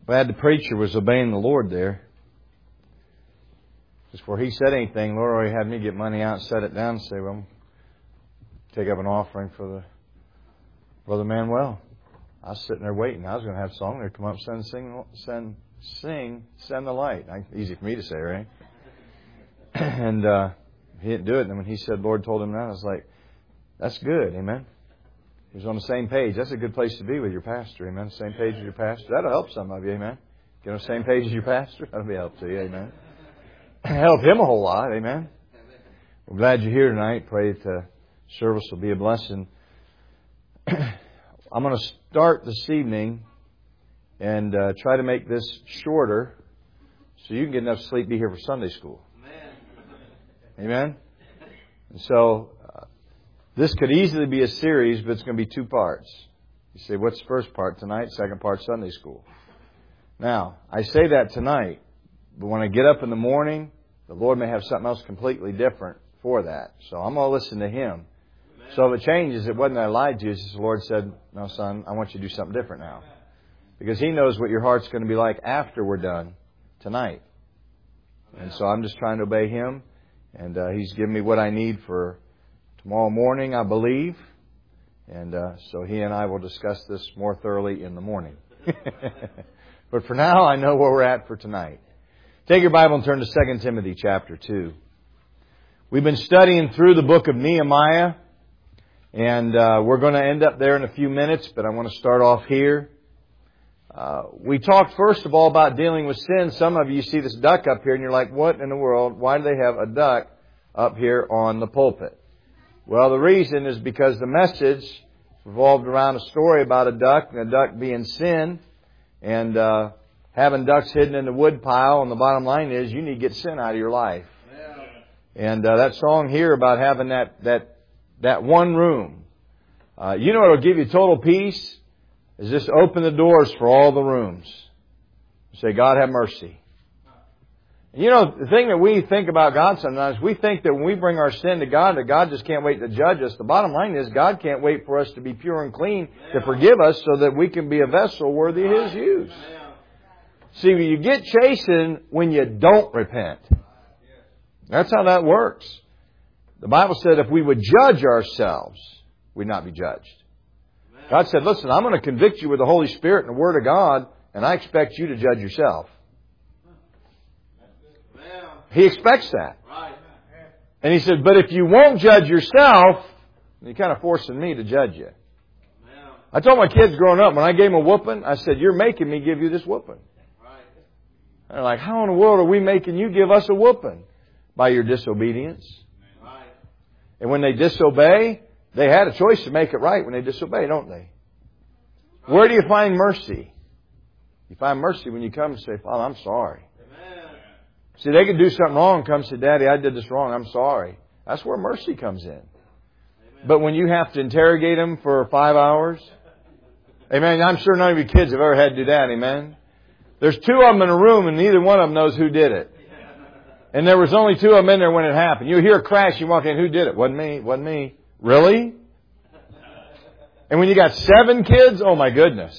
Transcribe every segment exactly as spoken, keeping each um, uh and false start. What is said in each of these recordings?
Glad the preacher was obeying the Lord there. Just before he said anything, Lord already had me get money out and set it down and say, well, take up an offering for the Brother Manuel. I was sitting there waiting. I was going to have a song there come up, send, sing, send, sing, send the light. Easy for me to say, right? And uh, he didn't do it. And then when he said, Lord told him that, I was like, that's good, amen. He was on the same page. That's a good place to be with your pastor, amen. Same page as your pastor. That'll help some of you, amen. Get on the same page as your pastor. That'll be a help to you, amen. Help him a whole lot, amen. We're glad you're here tonight. Pray that the service will be a blessing. I'm going to start this evening and uh, try to make this shorter so you can get enough sleep to be here for Sunday school. Amen? Amen? And so, uh, this could easily be a series, but it's going to be two parts. You say, what's the first part tonight? Second part, Sunday school. Now, I say that tonight, but when I get up in the morning, the Lord may have something else completely different for that. So I'm going to listen to Him. So if it changes, it wasn't that I lied to you. It's just the Lord said, no, son, I want you to do something different now. Because He knows what your heart's going to be like after we're done tonight. And so I'm just trying to obey Him. And uh, He's given me what I need for tomorrow morning, I believe. And uh, so He and I will discuss this more thoroughly in the morning. But for now, I know where we're at for tonight. Take your Bible and turn to Second Timothy chapter two. We've been studying through the book of Nehemiah. And uh, we're going to end up there in a few minutes, but I want to start off here. Uh, we talked first of all about dealing with sin. Some of you see this duck up here and you're like, what in the world? Why do they have a duck up here on the pulpit? Well, the reason is because the message revolved around a story about a duck and a duck being sin and uh, having ducks hidden in the wood pile. And the bottom line is you need to get sin out of your life. And uh, that song here about having that that That one room. Uh, you know what will give you total peace? Is just open the doors for all the rooms. Say, God have mercy. And you know, the thing that we think about God sometimes, we think that when we bring our sin to God, that God just can't wait to judge us. The bottom line is God can't wait for us to be pure and clean to forgive us so that we can be a vessel worthy of His use. See, you get chastened when you don't repent. That's how that works. The Bible said if we would judge ourselves, we'd not be judged. Amen. God said, listen, I'm going to convict you with the Holy Spirit and the Word of God, and I expect you to judge yourself. Amen. He expects that. Right. And He said, but if you won't judge yourself, you're kind of forcing me to judge you. Amen. I told my kids growing up, when I gave them a whooping, I said, you're making me give you this whooping. Right. And they're like, how in the world are we making you give us a whooping? By your disobedience. And when they disobey, they had a choice to make it right when they disobey, don't they? Where do you find mercy? You find mercy when you come and say, Father, I'm sorry. Amen. See, they can do something wrong and come and say, Daddy, I did this wrong. I'm sorry. That's where mercy comes in. Amen. But when you have to interrogate them for five hours, amen, I'm sure none of you kids have ever had to do that, amen? There's two of them in a room and neither one of them knows who did it. And there was only two of them in there when it happened. You hear a crash, you walk in, who did it? Wasn't me, wasn't me. Really? And when you got seven kids, oh my goodness.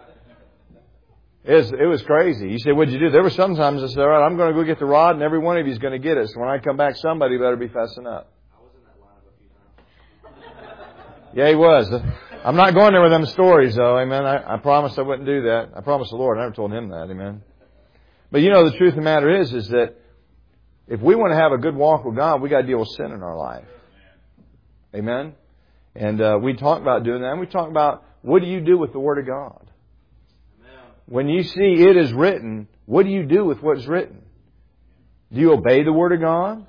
It was, it was crazy. You say, what'd you do? There were sometimes I said, all right, I'm going to go get the rod and every one of you is going to get it. So when I come back, somebody better be fessing up. I was in that line a few times. Yeah, he was. I'm not going there with them stories though, amen. I, I promised I wouldn't do that. I promised the Lord. I never told him that, amen. But you know, the truth of the matter is, is that if we want to have a good walk with God, we got to deal with sin in our life. Amen? And uh, we talk about doing that. And we talk about what do you do with the Word of God? Amen. When you see it is written, what do you do with what is written? Do you obey the Word of God?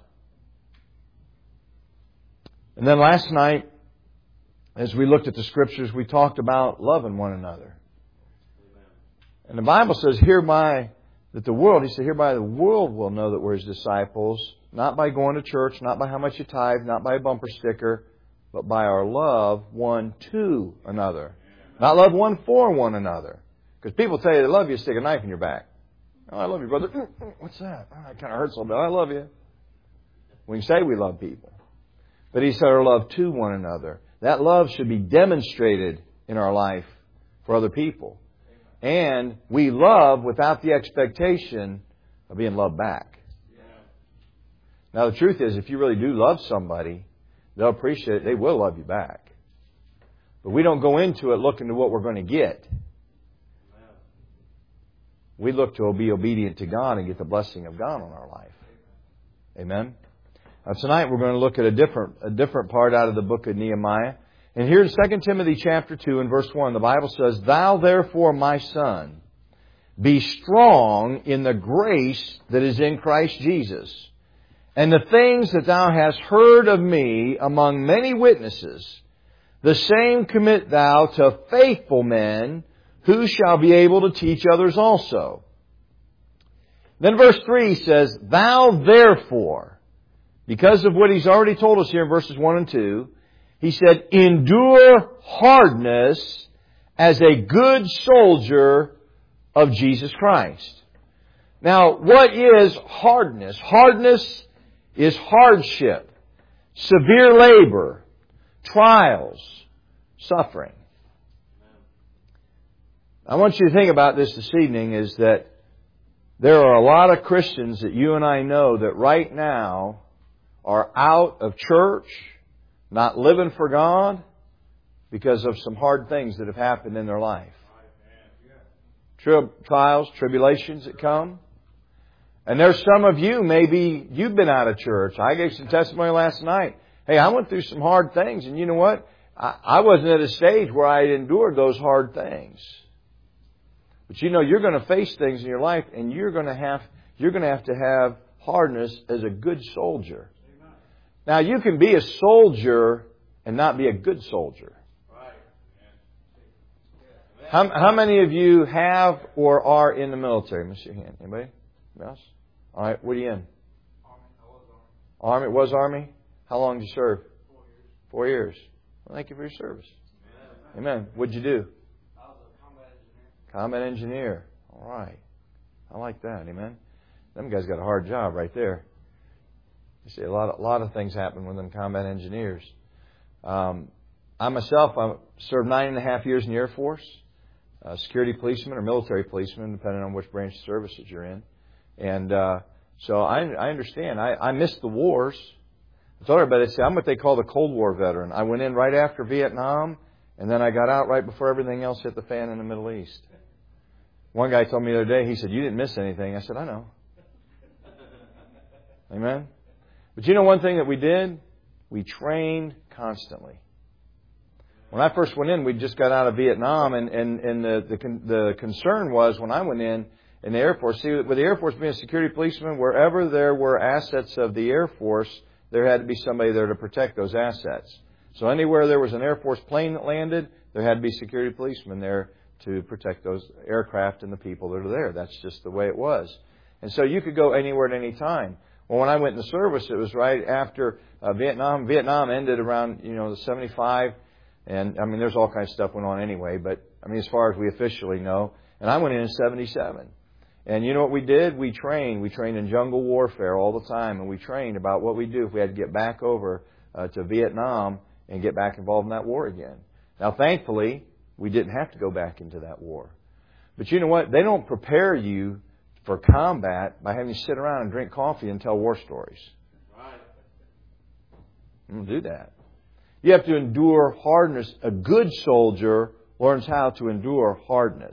And then last night, as we looked at the Scriptures, we talked about loving one another. Amen. And the Bible says, hereby... that the world, he said, hereby the world will know that we're His disciples, not by going to church, not by how much you tithe, not by a bumper sticker, but by our love one to another. Not love one for one another. Because people tell you they love you, stick a knife in your back. Oh, I love you, brother. What's that? Oh, that kind of hurts a little bit. I love you. We can say we love people. But He said our love to one another. That love should be demonstrated in our life for other people. And we love without the expectation of being loved back. Now the truth is, if you really do love somebody, they'll appreciate it. They will love you back. But we don't go into it looking to what we're going to get. We look to be obedient to God and get the blessing of God on our life. Amen. Now tonight we're going to look at a different a different part out of the book of Nehemiah. And here in Second Timothy chapter two and verse one, the Bible says, "Thou therefore, my son, be strong in the grace that is in Christ Jesus. And the things that thou hast heard of me among many witnesses, the same commit thou to faithful men, who shall be able to teach others also." Then verse three says, "Thou therefore," because of what he's already told us here in verses one and two, he said, "endure hardness as a good soldier of Jesus Christ." Now, what is hardness? Hardness is hardship, severe labor, trials, suffering. I want you to think about this this evening, is that there are a lot of Christians that you and I know that right now are out of church, not living for God, because of some hard things that have happened in their life. Tri- trials, tribulations that come. And there's some of you, maybe you've been out of church. I gave some testimony last night. Hey, I went through some hard things, and you know what? I, I wasn't at a stage where I had endured those hard things. But you know, you're going to face things in your life, and you're going to have you're going to have to have hardness as a good soldier. Amen. Now, you can be a soldier and not be a good soldier. Right. How, how many of you have or are in the military? Let me see your hand. Anybody else? All right. What are you in? Army. I was Army. Army. It was Army. How long did you serve? Four years. Four years. Well, thank you for your service. Amen. Amen. What'd you do? Combat engineer. All right. I like that. Amen. Them guys got a hard job right there. You see, a lot of, a lot of things happen with them combat engineers. Um, I myself, I served nine and a half years in the Air Force, uh, security policeman or military policeman, depending on which branch of services you're in. And uh, so I, I understand. I, I missed the wars. I told everybody, I said, I'm what they call the Cold War veteran. I went in right after Vietnam, and then I got out right before everything else hit the fan in the Middle East. One guy told me the other day, he said, "You didn't miss anything." I said, "I know." Amen? But you know one thing that we did? We trained constantly. When I first went in, we just got out of Vietnam, and, and, and the, the the concern was when I went in, in the Air Force, see, with the Air Force being a security policeman, wherever there were assets of the Air Force, there had to be somebody there to protect those assets. So anywhere there was an Air Force plane that landed, there had to be security policemen there to protect those aircraft and the people that are there. That's just the way it was. And so you could go anywhere at any time. Well, when I went in the service, it was right after uh, Vietnam. Vietnam ended around, you know, the seventy-five. And, I mean, there's all kinds of stuff went on anyway. But, I mean, as far as we officially know. And I went in in seventy-seven. And you know what we did? We trained. We trained in jungle warfare all the time. And we trained about what we do if we had to get back over uh, to Vietnam and get back involved in that war again. Now, thankfully, we didn't have to go back into that war. But you know what? They don't prepare you for combat by having you sit around and drink coffee and tell war stories. Right. You don't do that. You have to endure hardness. A good soldier learns how to endure hardness.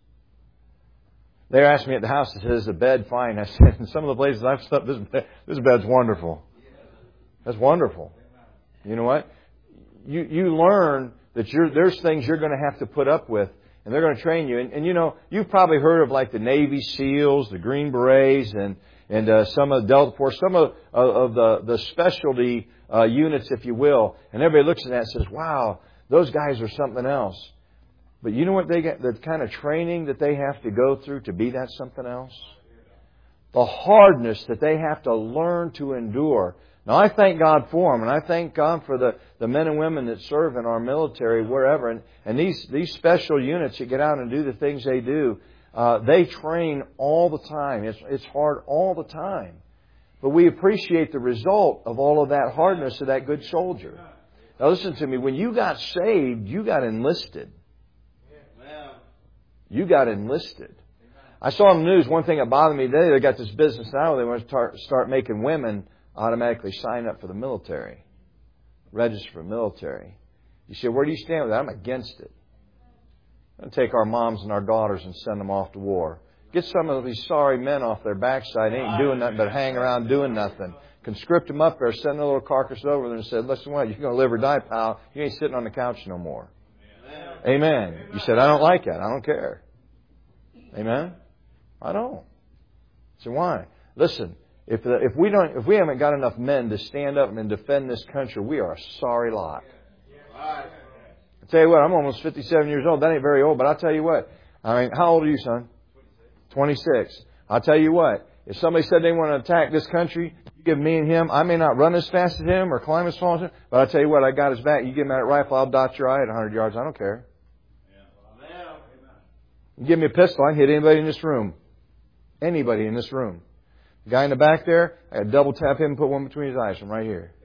They asked me at the house, they said, "Is the bed fine?" I said, "In some of the places I've slept, this, bed, this bed's wonderful." That's wonderful. You know what? You, you learn that you're, there's things you're going to have to put up with, and they're going to train you. And, and you know, you've probably heard of like the Navy SEALs, the Green Berets, and and uh, some of the Delta Force, some of, of the, the specialty uh, units, if you will. And everybody looks at that and says, "Wow, those guys are something else." But you know what they get? The kind of training that they have to go through to be that something else? The hardness that they have to learn to endure. Now, I thank God for them, and I thank God for the, the men and women that serve in our military, wherever. And, and these, these special units that get out and do the things they do, uh, they train all the time. It's, it's hard all the time. But we appreciate the result of all of that hardness of that good soldier. Now, listen to me. When you got saved, you got enlisted. You got enlisted. I saw on the news, one thing that bothered me today, they got this business now where they want to start, start making women automatically sign up for the military. Register for the military. You say, where do you stand with that? I'm against it. I'm going to take our moms and our daughters and send them off to war. Get some of these sorry men off their backside. They ain't doing nothing but hang around doing nothing. Conscript them up there, send a little carcass over there and say, listen, what? You're going to live or die, pal. You ain't sitting on the couch no more. Amen. Amen. You said, I don't like that. I don't care. Amen. I don't. So why? Listen, if the, if we don't, if we haven't got enough men to stand up and defend this country, we are a sorry lot. I tell you what, I'm almost fifty-seven years old. That ain't very old, but I'll tell you what. I mean, how old are you, son? twenty-six. I'll tell you what. If somebody said they want to attack this country, you give me and him. I may not run as fast as him or climb as far as him, but I'll tell you what, I got his back. You give me that rifle, I'll dot your eye at one hundred yards. I don't care. You give me a pistol, I can hit anybody in this room. Anybody in this room. The guy in the back there, I got to double tap him and put one between his eyes from right here.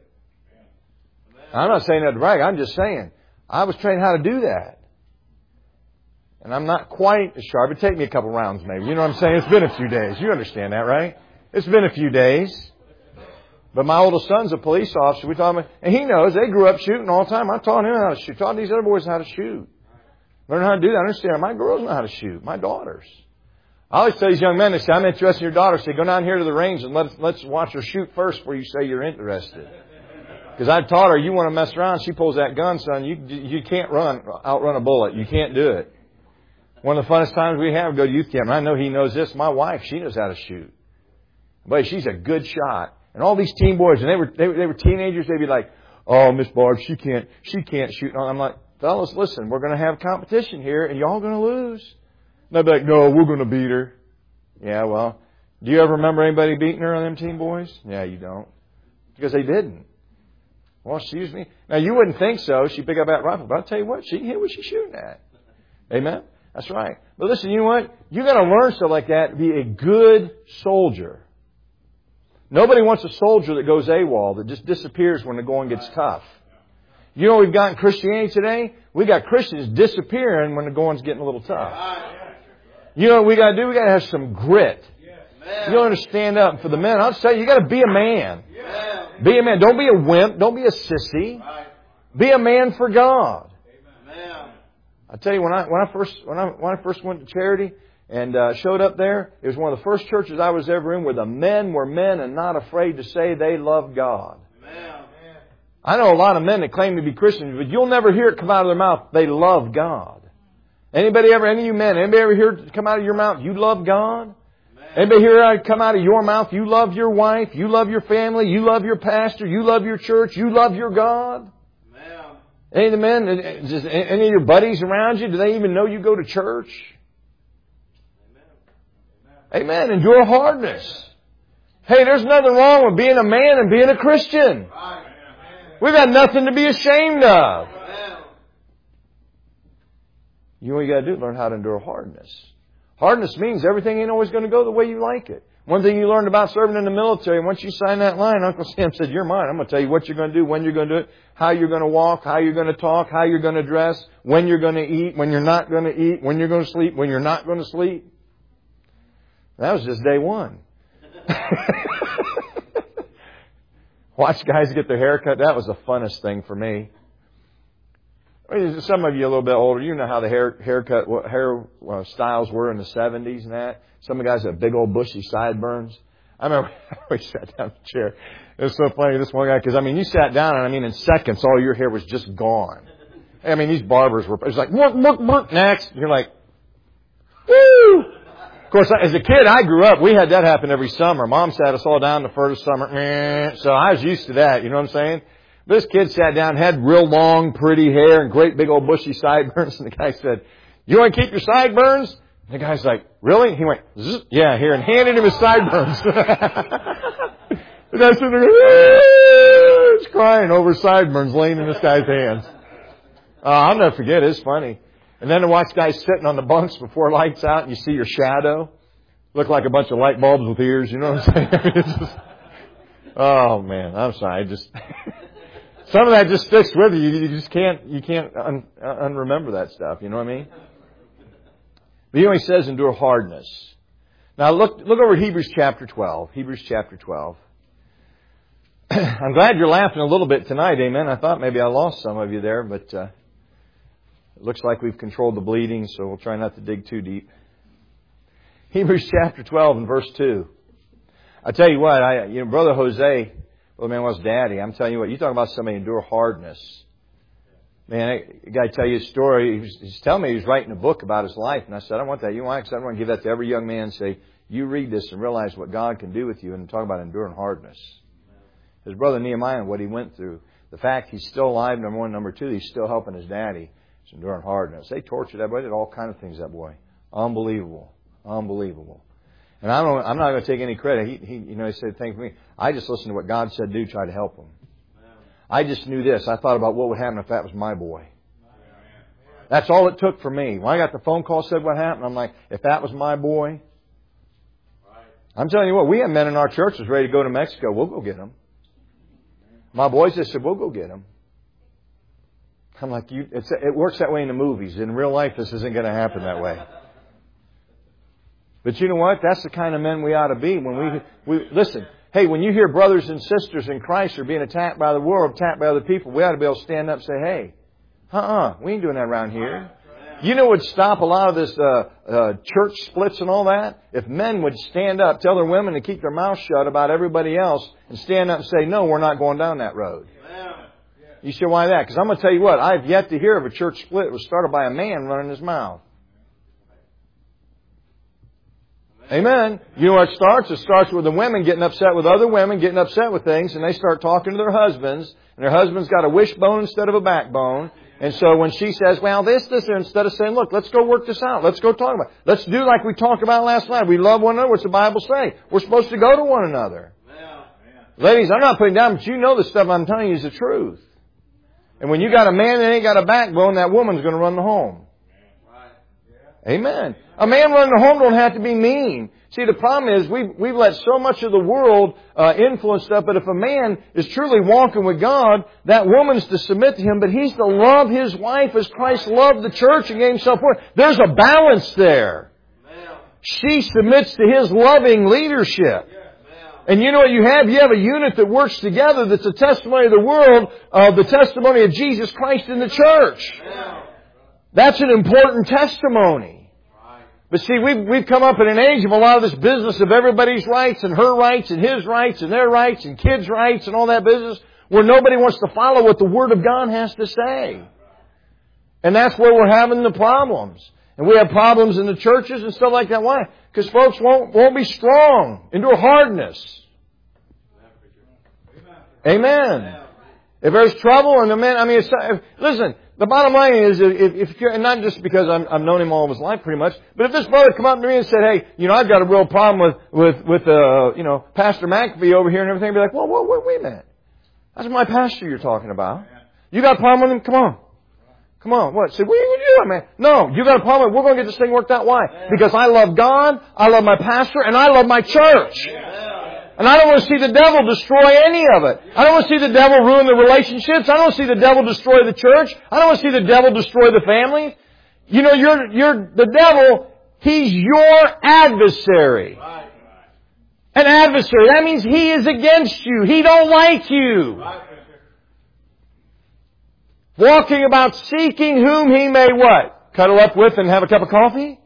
I'm not saying that to brag. I'm just saying. I was trained how to do that. And I'm not quite as sharp. It'd take me a couple rounds maybe. You know what I'm saying? It's been a few days. You understand that, right? It's been a few days. But my oldest son's a police officer. We taught him, and he knows. They grew up shooting all the time. I taught him how to shoot. Taught these other boys how to shoot. Learn how to do that. I understand. My girls know how to shoot. My daughters. I always tell these young men, they say, I'm interested in your daughter. Say, go down here to the range and let's, let's watch her shoot first before you say you're interested. Because I taught her, you want to mess around, she pulls that gun, son, you you can't run, outrun a bullet. You can't do it. One of the funnest times we have, go to youth camp. And I know he knows this. My wife, she knows how to shoot. But she's a good shot. And all these teen boys, and they were they, they were teenagers, they'd be like, oh, Miss Barb, she can't, she can't shoot. And I'm like, fellas, listen, we're going to have competition here, and y'all going to lose. And they'd be like, no, we're going to beat her. Yeah, well, do you ever remember anybody beating her on them teen boys? Yeah, you don't. Because they didn't. Well, excuse me. Now, you wouldn't think so. She'd pick up that rifle. But I'll tell you what, she can hit what she's shooting at. Amen? That's right. But listen, you know what? You got to learn stuff like that to be a good soldier. Nobody wants a soldier that goes AWOL, that just disappears when the going gets tough. You know what we've got in Christianity today? We got Christians disappearing when the going's getting a little tough. You know what we got to do? We got to have some grit. You got to stand up for the men. I'll tell you, you got to be a man. Be a man. Don't be a wimp. Don't be a sissy. Be a man for God. I tell you, when I when I first when I when I first went to Charity and uh, showed up there, it was one of the first churches I was ever in where the men were men and not afraid to say they love God. I know a lot of men that claim to be Christians, but you'll never hear it come out of their mouth. They love God. Anybody ever, any of you men, anybody ever hear it come out of your mouth? You love God? Anybody hear it come out of your mouth? You love your wife. You love your family. You love your pastor. You love your church. You love your God. Amen. Any of the men, just any of your buddies around you, do they even know you go to church? Amen. Amen. Endure hardness. Hey, there's nothing wrong with being a man and being a Christian. We've got nothing to be ashamed of. You know what you got to do? Learn how to endure hardness. Hardness means everything ain't always going to go the way you like it. One thing you learned about serving in the military, once you sign that line, Uncle Sam said, you're mine. I'm going to tell you what you're going to do, when you're going to do it, how you're going to walk, how you're going to talk, how you're going to dress, when you're going to eat, when you're not going to eat, when you're going to sleep, when you're not going to sleep. That was just day one. Watch guys get their hair cut. That was the funnest thing for me. Some of you a little bit older, you know how the hair haircut hair uh, styles were in the seventies and that. Some of the guys had big old bushy sideburns. I remember we sat down in the chair. It was so funny, this one guy, because I mean, you sat down and I mean, in seconds, all your hair was just gone. I mean, these barbers were, it was like, work, work, work, next. And you're like, woo! Of course, as a kid, I grew up, we had that happen every summer. Mom sat us all down the first summer. So I was used to that, you know what I'm saying? This kid sat down, had real long, pretty hair and great big old bushy sideburns. And the guy said, you want to keep your sideburns? And the guy's like, really? He went, zzz, yeah, here, and handed him his sideburns. And I said, he's crying over sideburns laying in this guy's hands. Uh, I'll never forget it. It's funny. And then to watch guys sitting on the bunks before lights out and you see your shadow. Look like a bunch of light bulbs with ears, you know what I'm saying? I mean, it's just, oh man, I'm sorry. I just... Some of that just sticks with you. You just can't, you can't un, unremember that stuff. You know what I mean? But you know, he says endure hardness. Now look, look over at Hebrews chapter twelve. Hebrews chapter twelve. I'm glad you're laughing a little bit tonight, amen. I thought maybe I lost some of you there, but uh, it looks like we've controlled the bleeding, so we'll try not to dig too deep. Hebrews chapter twelve and verse two. I tell you what, I you know, Brother Jose, well, man, was daddy. I'm telling you what, you talk about somebody endure hardness. Man, I got to tell you a story. He was, he was telling me he was writing a book about his life, and I said, I want that. You want? Because I want to give that to every young man and say, you read this and realize what God can do with you, and talk about enduring hardness. His brother Nehemiah and what he went through. The fact he's still alive, number one. Number two, he's still helping his daddy. It's enduring hardness. They tortured that boy. They did all kinds of things, that boy. Unbelievable. Unbelievable. And I don't, I'm not going to take any credit. He, he, you know, he said, thank me. I just listened to what God said do, try to help him. I just knew this. I thought about what would happen if that was my boy. That's all it took for me. When I got the phone call, said what happened, I'm like, if that was my boy. I'm telling you what, we have men in our churches ready to go to Mexico. We'll go get them. My boys, they said, we'll go get them. I'm like, you, it's, it works that way in the movies. In real life, this isn't going to happen that way. But you know what? That's the kind of men we ought to be. When we, we listen, hey, when you hear brothers and sisters in Christ are being attacked by the world, attacked by other people, we ought to be able to stand up and say, hey, uh-uh, we ain't doing that around here. You know what would stop a lot of this uh, uh, church splits and all that? If men would stand up, tell their women to keep their mouth shut about everybody else, and stand up and say, no, we're not going down that road. You say, why that? Because I'm going to tell you what, I've yet to hear of a church split that was started by a man running his mouth. Amen. You know where it starts? It starts with the women getting upset with other women, getting upset with things, and they start talking to their husbands, and their husband's got a wishbone instead of a backbone. And so when she says, well, this, this, instead of saying, look, let's go work this out. Let's go talk about it. Let's do like we talked about last night. We love one another. What's the Bible say? We're supposed to go to one another. Yeah. Ladies, I'm not putting down, but you know the stuff I'm telling you is the truth. And when you got a man that ain't got a backbone, that woman's going to run the home. Amen. A man running the home don't have to be mean. See, the problem is we've, we've let so much of the world uh, influence stuff, but if a man is truly walking with God, that woman's to submit to him, but he's to love his wife as Christ loved the church and gave himself for it. There's a balance there. She submits to his loving leadership. And you know what you have? You have a unit that works together that's a testimony of the world, of the testimony of Jesus Christ in the church. That's an important testimony. But see, we've, we've come up in an age of a lot of this business of everybody's rights and her rights and his rights and their rights and kids' rights and all that business where nobody wants to follow what the Word of God has to say. And that's where we're having the problems. And we have problems in the churches and stuff like that. Why? Because folks won't, won't be strong, endure hardness. Amen. If there's trouble and the man, I mean, it's, listen, the bottom line is, if, if you're, and not just because I'm, I've known him all of his life pretty much, but if this brother come up to me and said, hey, you know, I've got a real problem with, with, with, uh, you know, Pastor McAfee over here and everything, I'd be like, whoa, whoa, whoa, wait a minute. That's my pastor you're talking about. You got a problem with him? Come on. Come on. What? Say, what are you doing, man? No, you got a problem with him. We're going to get this thing worked out. Why? Because I love God, I love my pastor, and I love my church. And I don't want to see the devil destroy any of it. I don't want to see the devil ruin the relationships. I don't want to see the devil destroy the church. I don't want to see the devil destroy the family. You know, you're, you're, the devil, he's your adversary. An adversary. That means he is against you. He don't like you. Walking about seeking whom he may what? Cuddle up with and have a cup of coffee?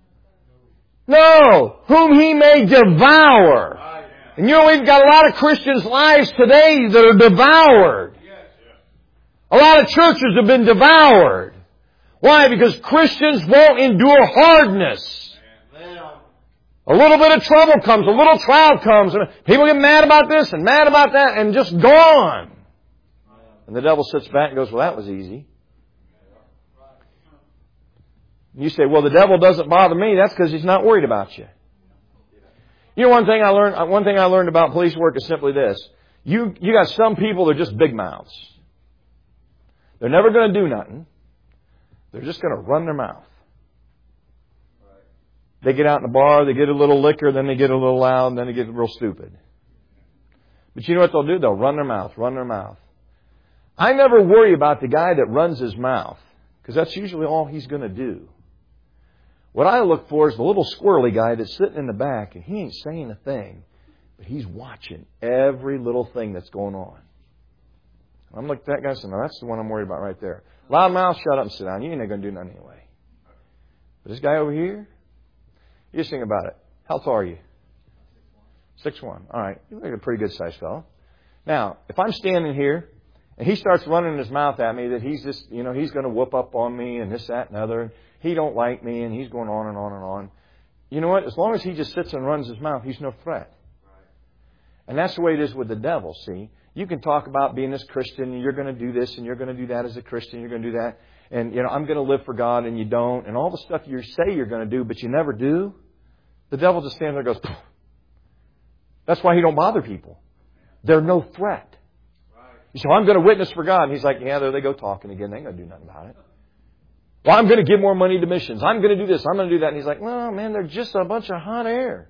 No. Whom he may devour. And you know, we've got a lot of Christians' lives today that are devoured. A lot of churches have been devoured. Why? Because Christians won't endure hardness. A little bit of trouble comes, a little trial comes, and people get mad about this and mad about that and just gone. And the devil sits back and goes, well, that was easy. You say, well, the devil doesn't bother me. That's because he's not worried about you. You know, one thing I learned, one thing I learned about police work is simply this. You, you got some people that are just big mouths. They're never going to do nothing. They're just going to run their mouth. They get out in the bar, they get a little liquor, then they get a little loud, and then they get real stupid. But you know what they'll do? They'll run their mouth, run their mouth. I never worry about the guy that runs his mouth, because that's usually all he's going to do. What I look for is the little squirrely guy that's sitting in the back, and he ain't saying a thing, but he's watching every little thing that's going on. I'm looking at that guy and saying, no, that's the one I'm worried about right there. Loud mouth, shut up and sit down. You ain't going to do nothing anyway. But this guy over here, you just think about it. How tall are you? six one. All right. You look like a pretty good sized fellow. Now, if I'm standing here and he starts running his mouth at me that he's just, you know, he's going to whoop up on me and this, that, and other, and he don't like me and he's going on and on and on. You know what? As long as he just sits and runs his mouth, he's no threat. And that's the way it is with the devil, see? You can talk about being this Christian and you're going to do this and you're going to do that as a Christian, you're going to do that. And, you know, I'm going to live for God and you don't. And all the stuff you say you're going to do, but you never do. The devil just stands there and goes, pfft. That's why he don't bother people. They're no threat. You say, well, I'm going to witness for God. And he's like, yeah, there they go talking again. They ain't going to do nothing about it. Well, I'm going to give more money to missions. I'm going to do this. I'm going to do that. And he's like, well, man, they're just a bunch of hot air.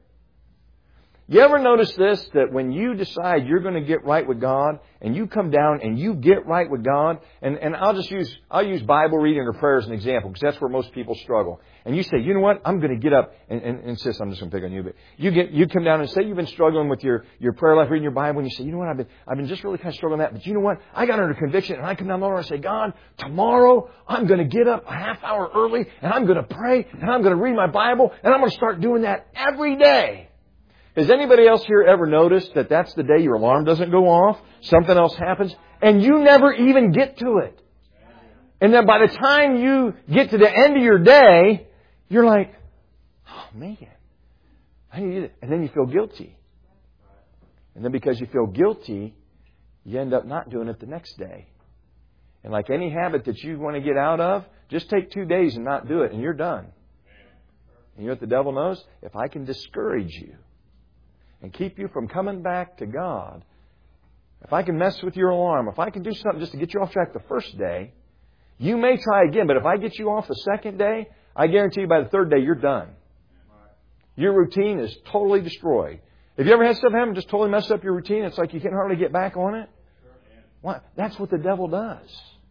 You ever notice this, that when you decide you're going to get right with God and you come down and you get right with God, and, and I'll just use, I'll use Bible reading or prayer as an example because that's where most people struggle. And you say, you know what, I'm going to get up and, and insist, I'm just going to pick on you, but you get, you come down and say you've been struggling with your, your prayer life, reading your Bible, and you say, you know what, I've been, I've been just really kind of struggling with that, but you know what, I got under conviction and I come down the Lord and I say, God, tomorrow I'm going to get up a half hour early and I'm going to pray and I'm going to read my Bible and I'm going to start doing that every day. Has anybody else here ever noticed that that's the day your alarm doesn't go off? Something else happens, and you never even get to it. And then by the time you get to the end of your day, you're like, oh man, I need it. And then you feel guilty. And then because you feel guilty, you end up not doing it the next day. And like any habit that you want to get out of, just take two days and not do it, and you're done. And you know what the devil knows? If I can discourage you, and keep you from coming back to God, if I can mess with your alarm, if I can do something just to get you off track the first day, you may try again, but if I get you off the second day, I guarantee you by the third day, you're done. Your routine is totally destroyed. Have you ever had stuff happen just totally mess up your routine? It's like you can hardly get back on it. What? That's what the devil does.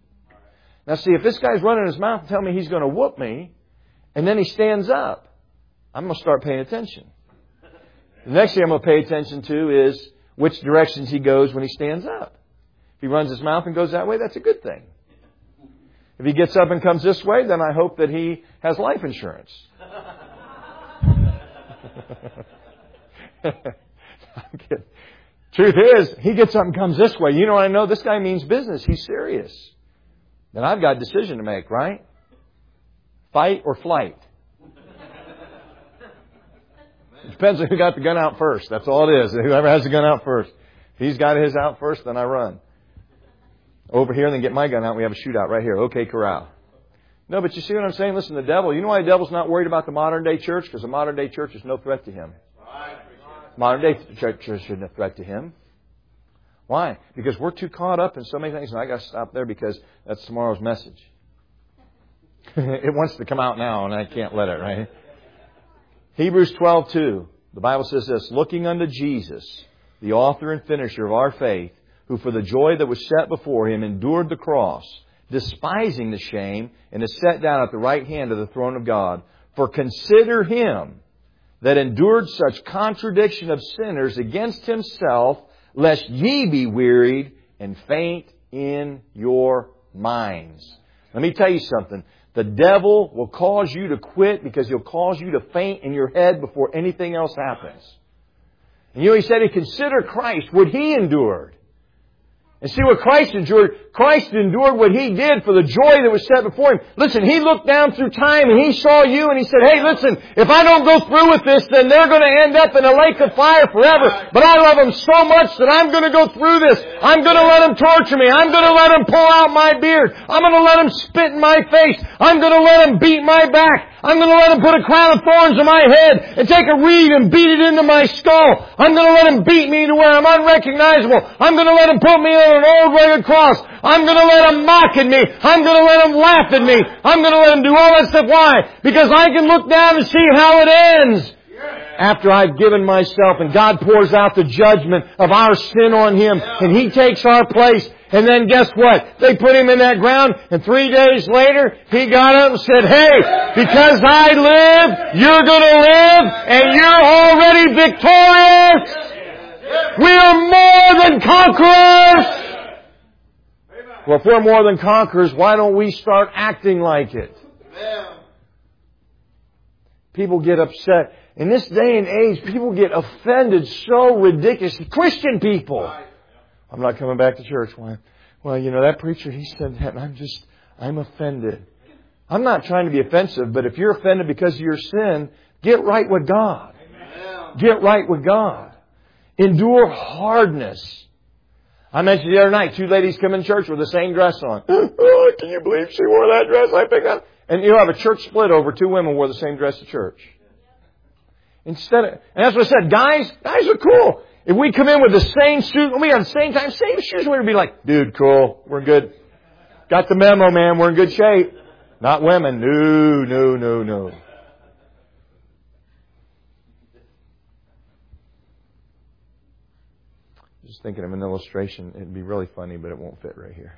Now see, if this guy's running his mouth and telling me he's going to whoop me, and then he stands up, I'm going to start paying attention. The next thing I'm going to pay attention to is which directions he goes when he stands up. If he runs his mouth and goes that way, that's a good thing. If he gets up and comes this way, then I hope that he has life insurance. I'm kidding. Truth is, he gets up and comes this way. You know what I know? This guy means business. He's serious. Then I've got a decision to make, right? Fight or flight. It depends on who got the gun out first. That's all it is. Whoever has the gun out first. If he's got his out first, then I run. Over here, and then get my gun out. We have a shootout right here. Okay, corral. No, but you see what I'm saying? Listen, the devil, you know why the devil's not worried about the modern day church? Because the modern day church is no threat to him. Modern day church is no threat to him. Why? Because we're too caught up in so many things. And I got to stop there because that's tomorrow's message. It wants to come out now, and I can't let it, right? Hebrews twelve two, the Bible says this, looking unto Jesus, the author and finisher of our faith, who for the joy that was set before Him endured the cross, despising the shame, and is set down at the right hand of the throne of God. For consider Him that endured such contradiction of sinners against Himself, lest ye be wearied and faint in your minds. Let me tell you something. The devil will cause you to quit because he'll cause you to faint in your head before anything else happens. And you know, he said, consider Christ, what He endured. And see what Christ endured. Christ endured what He did for the joy that was set before Him. Listen, He looked down through time and He saw you and He said, hey, listen, if I don't go through with this, then they're going to end up in a lake of fire forever. But I love them so much that I'm going to go through this. I'm going to let them torture me. I'm going to let them pull out my beard. I'm going to let them spit in my face. I'm going to let them beat my back. I'm going to let them put a crown of thorns on my head and take a reed and beat it into my skull. I'm going to let them beat me to where I'm unrecognizable. I'm going to let them put me on an old rugged cross. I'm going to let them mock at me. I'm going to let them laugh at me. I'm going to let them do all that stuff. Why? Because I can look down and see how it ends. After I've given myself and God pours out the judgment of our sin on Him and He takes our place And then guess what? They put him in that ground, and three days later, he got up and said, hey, because I live, you're going to live, and you're already victorious. We are more than conquerors. Well, if we're more than conquerors, why don't we start acting like it? People get upset. In this day and age, people get offended so ridiculously. Christian people. I'm not coming back to church. Why? Well, you know, that preacher, he said that, and I'm just, I'm offended. I'm not trying to be offensive, but if you're offended because of your sin, get right with God. Get right with God. Endure hardness. I mentioned the other night, two ladies come in church with the same dress on. Oh, can you believe she wore that dress I picked up? And you have a church split over two women wore the same dress to church. Instead of, and that's what I said, guys, guys are cool. If we come in with the same suit, and we have the same time, same shoes, we're going to be like, dude, cool, we're good. Got the memo, man, we're in good shape. Not women, no, no, no, no. Just thinking of an illustration. It'd be really funny, but it won't fit right here.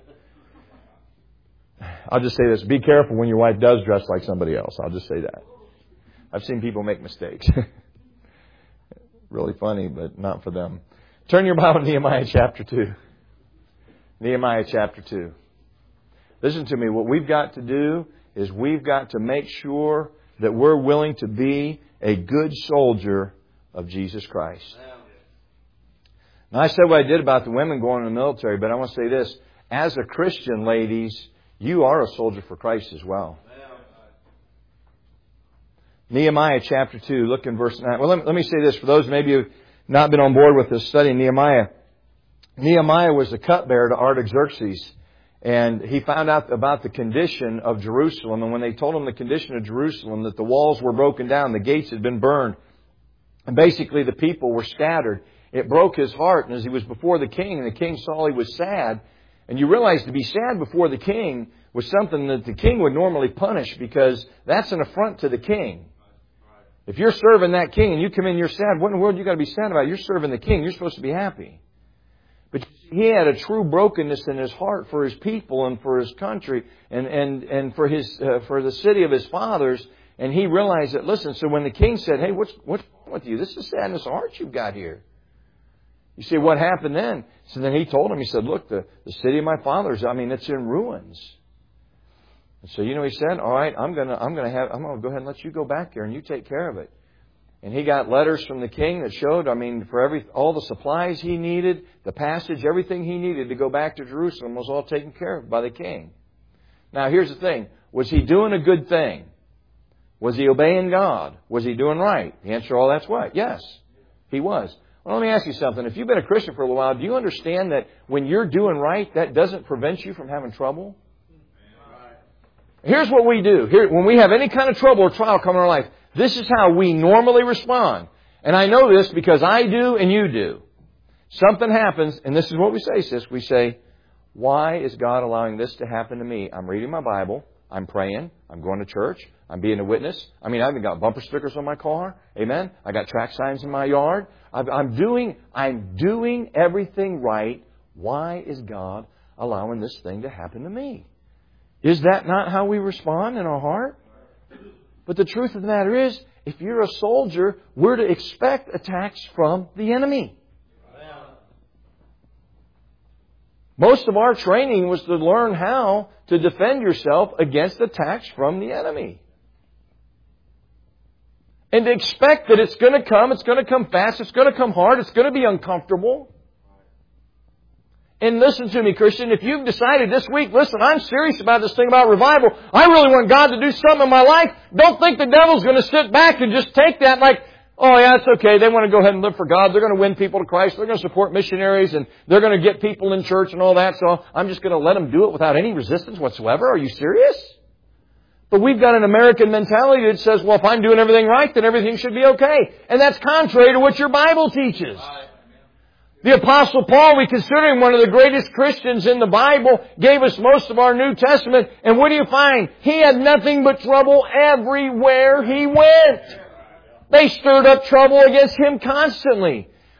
I'll just say this. Be careful when your wife does dress like somebody else. I'll just say that. I've seen people make mistakes. Really funny, but not for them. Turn your Bible to Nehemiah chapter two. Nehemiah chapter two. Listen to me. What we've got to do is we've got to make sure that we're willing to be a good soldier of Jesus Christ. Now, I said what I did about the women going in the military, but I want to say this. As a Christian, ladies, you are a soldier for Christ as well. Nehemiah chapter two, look in verse nine. Well, let me, let me say this. For those maybe who have not been on board with this study, Nehemiah. Nehemiah was the cupbearer to Artaxerxes. And he found out about the condition of Jerusalem. And when they told him the condition of Jerusalem, that the walls were broken down, the gates had been burned, and basically the people were scattered, it broke his heart. And as he was before the king, and the king saw he was sad, and you realize to be sad before the king was something that the king would normally punish, because that's an affront to the king. If you're serving that king and you come in, you're sad, what in the world you got to be sad about? You're serving the king. You're supposed to be happy. But he had a true brokenness in his heart for his people and for his country and, and, and for his uh, for the city of his fathers. And he realized that, listen, so when the king said, hey, what's, what's wrong with you? This is sadness of heart you've got here. You see, what happened then? So then he told him, he said, look, the, the city of my fathers, I mean, it's in ruins. And so, you know, he said, all right, I'm going to I'm going to have I'm going to go ahead and let you go back there and you take care of it. And he got letters from the king that showed, I mean, for every all the supplies he needed, the passage, everything he needed to go back to Jerusalem was all taken care of by the king. Now, here's the thing. Was he doing a good thing? Was he obeying God? Was he doing right? The answer to all that's what? Yes, he was. Well, let me ask you something. If you've been a Christian for a little while, do you understand that when you're doing right, that doesn't prevent you from having trouble? Here's what we do. Here, when we have any kind of trouble or trial come in our life, this is how we normally respond. And I know this because I do and you do. Something happens, and this is what we say, sis. We say, why is God allowing this to happen to me? I'm reading my Bible. I'm praying. I'm going to church. I'm being a witness. I mean, I've even got bumper stickers on my car. Amen. I got track signs in my yard. I'm doing, I'm doing everything right. Why is God allowing this thing to happen to me? Is that not how we respond in our heart? But the truth of the matter is, if you're a soldier, we're to expect attacks from the enemy. Most of our training was to learn how to defend yourself against attacks from the enemy. And to expect that it's going to come, it's going to come fast, it's going to come hard, it's going to be uncomfortable. And listen to me, Christian, if you've decided this week, listen, I'm serious about this thing about revival. I really want God to do something in my life. Don't think the devil's going to sit back and just take that like, oh yeah, it's okay. They want to go ahead and live for God. They're going to win people to Christ. They're going to support missionaries and they're going to get people in church and all that. So I'm just going to let them do it without any resistance whatsoever. Are you serious? But we've got an American mentality that says, well, if I'm doing everything right, then everything should be okay. And that's contrary to what your Bible teaches. The Apostle Paul, we consider him one of the greatest Christians in the Bible, gave us most of our New Testament. And what do you find? He had nothing but trouble everywhere he went. They stirred up trouble against him constantly.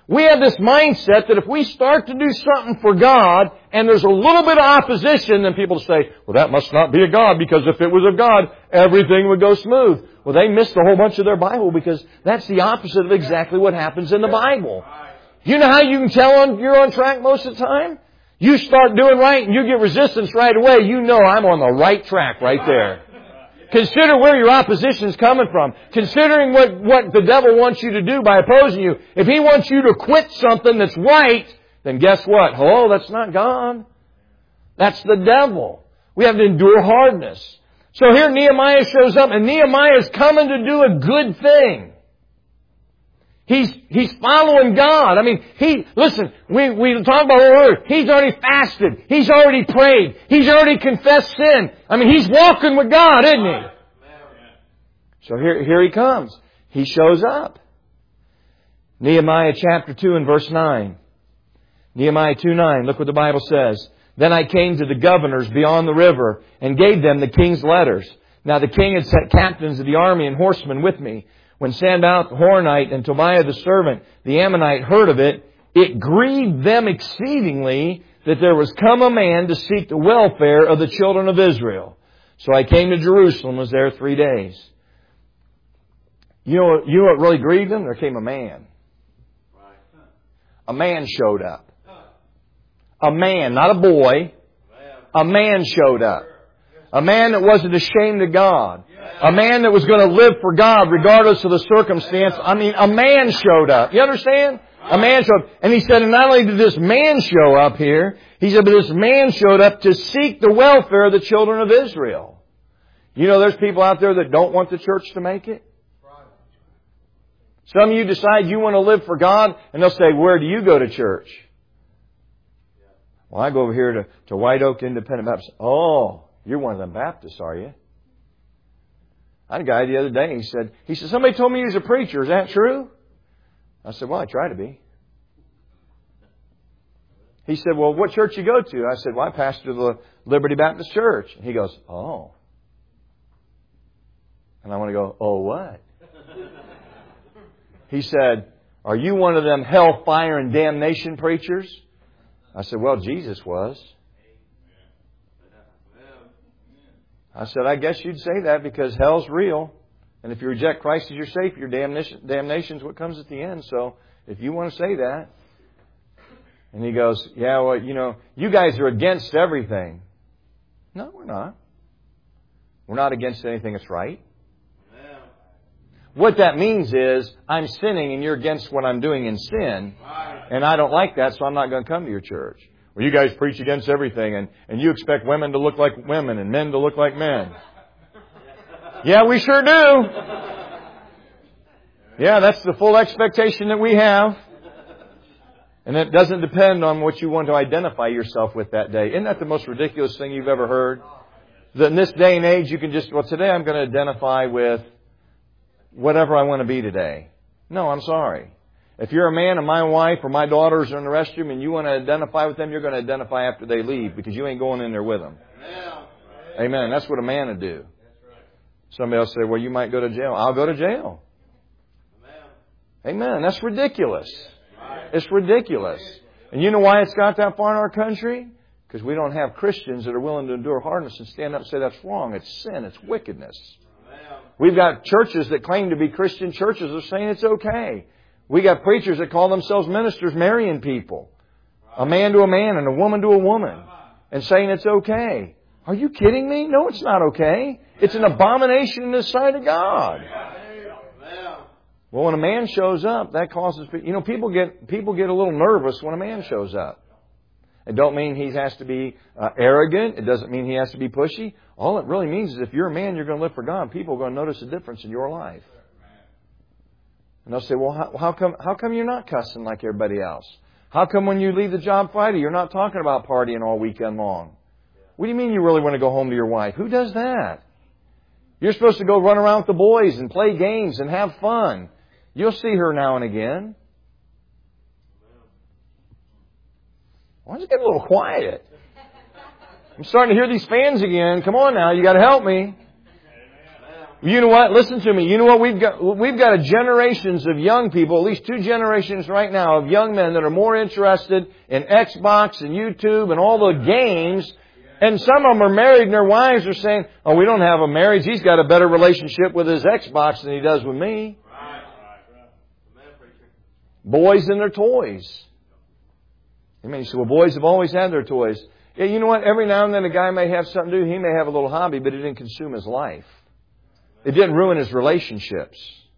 We have this mindset that if we start to do something for God and there's a little bit of opposition, then people say, well, that must not be a God, because if it was of God, everything would go smooth. Well, they missed a whole bunch of their Bible, because that's the opposite of exactly what happens in the Bible. You know how you can tell on, you're on track most of the time? You start doing right and you get resistance right away. You know I'm on the right track right there. Consider where your opposition is coming from. Considering what, what the devil wants you to do by opposing you. If he wants you to quit something that's right, then guess what? Hello, that's not God. That's the devil. We have to endure hardness. So here Nehemiah shows up, and Nehemiah is coming to do a good thing. He's, he's following God. I mean, he, listen, we, we talk about the word. He's already fasted. He's already prayed. He's already confessed sin. I mean, he's walking with God, isn't he? So here, here he comes. He shows up. Nehemiah chapter two and verse nine. Nehemiah two nine. Look what the Bible says. Then I came to the governors beyond the river and gave them the king's letters. Now the king had set captains of the army and horsemen with me. When Sanballat the Horonite and Tobiah the servant, the Ammonite, heard of it, it grieved them exceedingly that there was come a man to seek the welfare of the children of Israel. So I came to Jerusalem and was there three days. You know, you know what really grieved them? There came a man. A man showed up. A man, not a boy. A man showed up. A man that wasn't ashamed of God. A man that was going to live for God regardless of the circumstance. I mean, a man showed up. You understand? A man showed up. And he said, and not only did this man show up here, he said, but this man showed up to seek the welfare of the children of Israel. You know, there's people out there that don't want the church to make it. Some of you decide you want to live for God, and they'll say, where do you go to church? Well, I go over here to, to White Oak Independent Baptist. Oh, you're one of them Baptists, are you? I had a guy the other day, he said, he said, somebody told me he was a preacher. Is that true? I said, well, I try to be. He said, well, what church you go to? I said, well, I pastor the Liberty Baptist Church. And he goes, oh. And I want to go, oh, what? He said, are you one of them hellfire and damnation preachers? I said, well, Jesus was. I said, I guess you'd say that because hell's real. And if you reject Christ as your Savior, damnation, damnation's what comes at the end. So if you want to say that. And he goes, yeah, well, you know, you guys are against everything. No, we're not. We're not against anything that's right. What that means is, I'm sinning and you're against what I'm doing in sin. And I don't like that, so I'm not going to come to your church. Well, you guys preach against everything, and, and you expect women to look like women and men to look like men. Yeah, we sure do. Yeah, that's the full expectation that we have. And it doesn't depend on what you want to identify yourself with that day. Isn't that the most ridiculous thing you've ever heard? That in this day and age, you can just, well, today I'm going to identify with whatever I want to be today. No, I'm sorry. If you're a man and my wife or my daughters are in the restroom and you want to identify with them, you're going to identify after they leave because you ain't going in there with them. Amen. Amen. That's what a man would do. Somebody else say, well, you might go to jail. I'll go to jail. Amen. Amen. That's ridiculous. It's ridiculous. And you know why it's got that far in our country? Because we don't have Christians that are willing to endure hardness and stand up and say that's wrong. It's sin. It's wickedness. We've got churches that claim to be Christian churches that are saying it's okay. We got preachers that call themselves ministers marrying people. A man to a man and a woman to a woman. And saying it's okay. Are you kidding me? No, it's not okay. It's an abomination in the sight of God. Well, when a man shows up, that causes... You know, people get people get a little nervous when a man shows up. It don't mean he has to be uh, arrogant. It doesn't mean he has to be pushy. All it really means is if you're a man, you're going to live for God. People are going to notice a difference in your life. And they'll say, well, how, how come how come you're not cussing like everybody else? How come when you leave the job Friday, you're not talking about partying all weekend long? What do you mean you really want to go home to your wife? Who does that? You're supposed to go run around with the boys and play games and have fun. You'll see her now and again. Why don't you get a little quiet? I'm starting to hear these fans again. Come on now, you got to help me. You know what? Listen to me. You know what? We've got, we've got a generations of young people, at least two generations right now, of young men that are more interested in Xbox and YouTube and all the games. And some of them are married and their wives are saying, oh, we don't have a marriage. He's got a better relationship with his Xbox than he does with me. Boys and their toys. I mean, you say, well, boys have always had their toys. Yeah, you know what? Every now and then a guy may have something to do. He may have a little hobby, but it didn't consume his life. It didn't ruin his relationships.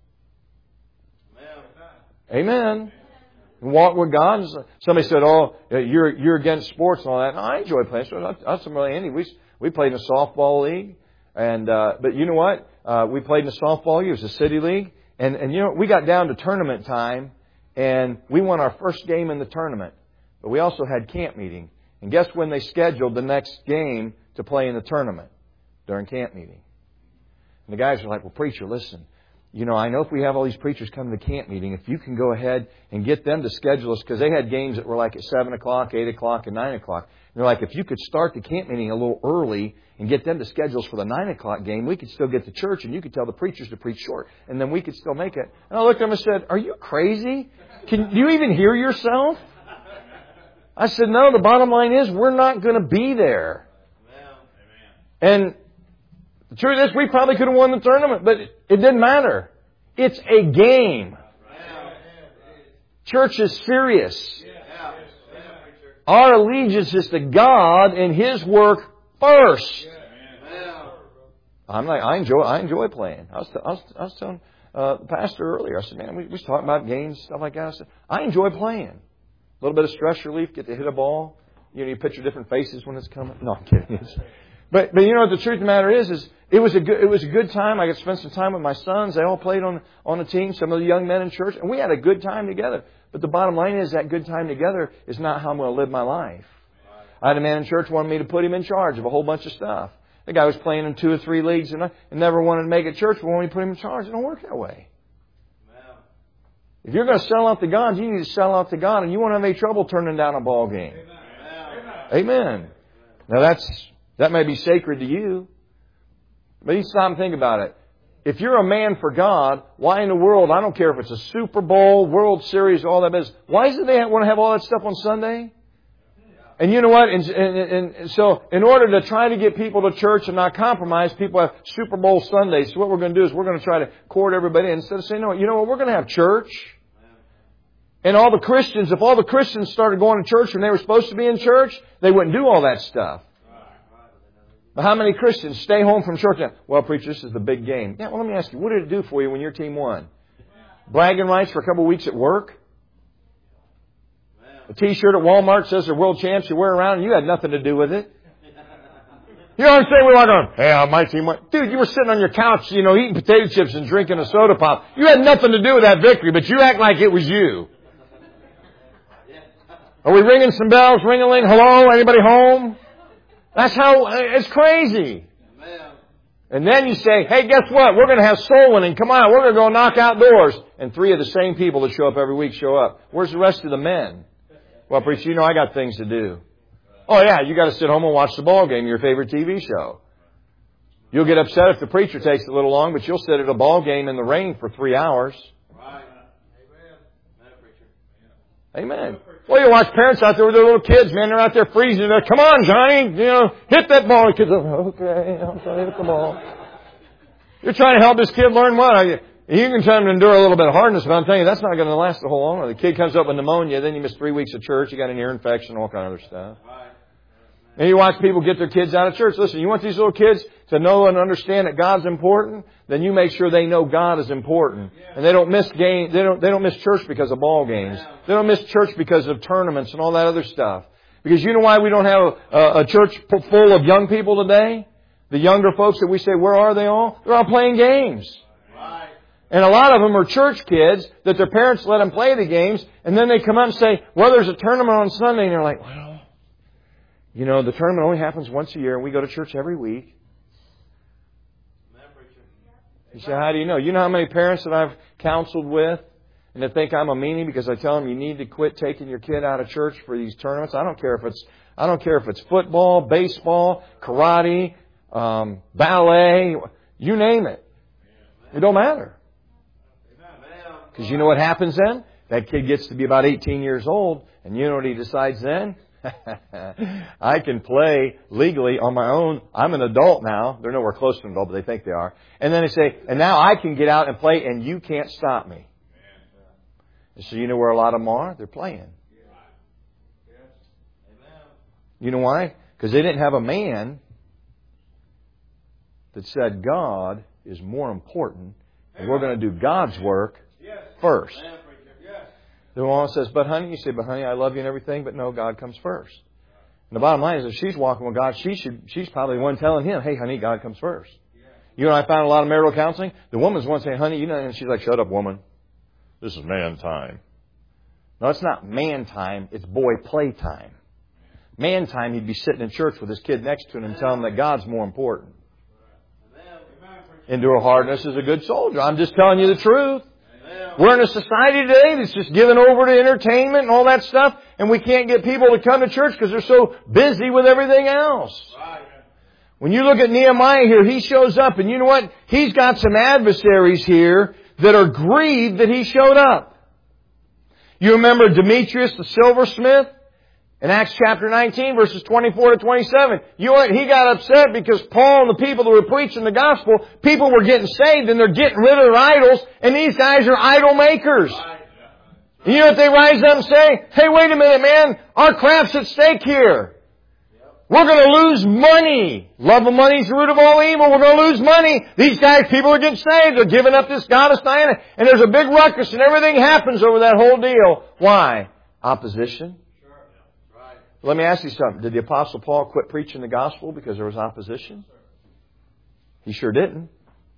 Amen. Walk with God. Somebody said, oh, you're you're against sports and all that. No, I enjoy playing sports. That's really handy. We, we played in a softball league. and uh, But you know what? Uh, we played in a softball league. It was a city league. And, and you know, we got down to tournament time, and we won our first game in the tournament. But we also had camp meeting. And guess when they scheduled the next game to play in the tournament? During camp meeting. And the guys are like, well, preacher, listen, you know, I know if we have all these preachers come to the camp meeting, if you can go ahead and get them to schedule us, because they had games that were like at seven o'clock, eight o'clock, and nine o'clock. And they're like, if you could start the camp meeting a little early and get them to schedule us for the nine o'clock game, we could still get to church and you could tell the preachers to preach short. And then we could still make it. And I looked at them and said, are you crazy? Can you even hear yourself? I said, no, the bottom line is we're not going to be there. And the truth is, we probably could have won the tournament, but it didn't matter. It's a game. Church is serious. Our allegiance is to God and His work first. I'm like, I enjoy, I enjoy playing. I was, I was, I was telling uh, the pastor earlier. I said, man, we, we was talking about games, stuff like that. I said, I enjoy playing. A little bit of stress relief, get to hit a ball. You know, you picture different faces when it's coming. No, I'm kidding. It's, But but you know what the truth of the matter is is it was a good it was a good time. I got to spend some time with my sons. They all played on on the team. Some of the young men in church, and we had a good time together. But the bottom line is that good time together is not how I'm going to live my life. I had a man in church wanted me to put him in charge of a whole bunch of stuff. The guy was playing in two or three leagues and, I, and never wanted to make it church. But when we put him in charge, it don't work that way. If you're going to sell out to God, you need to sell out to God, and you won't have any trouble turning down a ball game. Amen. Amen. Now that's. That may be sacred to you. But you stop and think about it. If you're a man for God, why in the world, I don't care if it's a Super Bowl, World Series, all that business, why does they want to have all that stuff on Sunday? And you know what? And, and, and so in order to try to get people to church and not compromise, people have Super Bowl Sundays. So what we're going to do is we're going to try to court everybody in instead of saying, no, you know what, we're going to have church. And all the Christians, if all the Christians started going to church when they were supposed to be in church, they wouldn't do all that stuff. But how many Christians stay home from church and, well, preacher, this is the big game. Yeah, well, let me ask you, what did it do for you when your team won? Bragging rights for a couple of weeks at work? A T-shirt at Walmart says they're world champs you wear around and you had nothing to do with it. You know what I'm saying? We're like going, hey, my team won. Dude, you were sitting on your couch, you know, eating potato chips and drinking a soda pop. You had nothing to do with that victory, but you act like it was you. Are we ringing some bells? Ring-a-ling? Hello? Anybody home? That's how, it's crazy. Amen. And then you say, hey, guess what? We're going to have soul winning. Come on, we're going to go knock out doors. And three of the same people that show up every week show up. Where's the rest of the men? Well, preacher, you know I got things to do. Oh, yeah, you got to sit home and watch the ball game, your favorite T V show. You'll get upset if the preacher takes a little long, but you'll sit at a ball game in the rain for three hours. Right. Amen. Amen. Well, you watch parents out there with their little kids, man. They're out there freezing. They're, come on, Johnny, you know, hit that ball. The kids are, okay, I'm trying to hit the ball. You're trying to help this kid learn what? You can tell him to endure a little bit of hardness, but I'm telling you, that's not going to last the whole long. The kid comes up with pneumonia, then you miss three weeks of church, you got an ear infection, all kind of other stuff. And you watch people get their kids out of church. Listen, you want these little kids to know and understand that God's important, then you make sure they know God is important. And they don't miss game, they don't, they don't miss church because of ball games. They don't miss church because of tournaments and all that other stuff. Because you know why we don't have a, a church full of young people today? The younger folks that we say, where are they all? They're all playing games. And a lot of them are church kids that their parents let them play the games. And then they come up and say, well, there's a tournament on Sunday. And they're like, well, you know, the tournament only happens once a year and we go to church every week. You say, how do you know? You know how many parents that I've counseled with and they think I'm a meanie because I tell them you need to quit taking your kid out of church for these tournaments. I don't care if it's, I don't care if it's football, baseball, karate, um, ballet, you name it. It don't matter. Because you know what happens then? That kid gets to be about eighteen years old, and you know what he decides then? I can play legally on my own. I'm an adult now. They're nowhere close to an adult, but they think they are. And then they say, and now I can get out and play, and you can't stop me. And so you know where a lot of them are? They're playing. You know why? Because they didn't have a man that said God is more important, and we're going to do God's work first. The one says, but honey, you say, but honey, I love you and everything, but no, God comes first. And the bottom line is, if she's walking with God, she should, she's probably the one telling him, hey, honey, God comes first. You know, I found a lot of marital counseling. The woman's one saying, honey, you know, and she's like, shut up, woman. This is man time. No, it's not man time. It's boy play time. Man time, he'd be sitting in church with his kid next to him and telling him that God's more important. Endure hardness as a good soldier. I'm just telling you the truth. We're in a society today that's just given over to entertainment and all that stuff, and we can't get people to come to church because they're so busy with everything else. When you look at Nehemiah here, he shows up, and you know what? He's got some adversaries here that are grieved that he showed up. You remember Demetrius the silversmith? In Acts chapter nineteen, verses twenty-four to twenty-seven, you know what? He got upset because Paul and the people that were preaching the gospel, people were getting saved and they're getting rid of their idols, and these guys are idol makers. And you know what they rise up and say? Hey, wait a minute, man. Our craft's at stake here. We're going to lose money. Love of money is the root of all evil. We're going to lose money. These guys, people are getting saved. They're giving up this goddess Diana. And there's a big ruckus and everything happens over that whole deal. Why? Opposition. Let me ask you something. Did the Apostle Paul quit preaching the gospel because there was opposition? He sure didn't.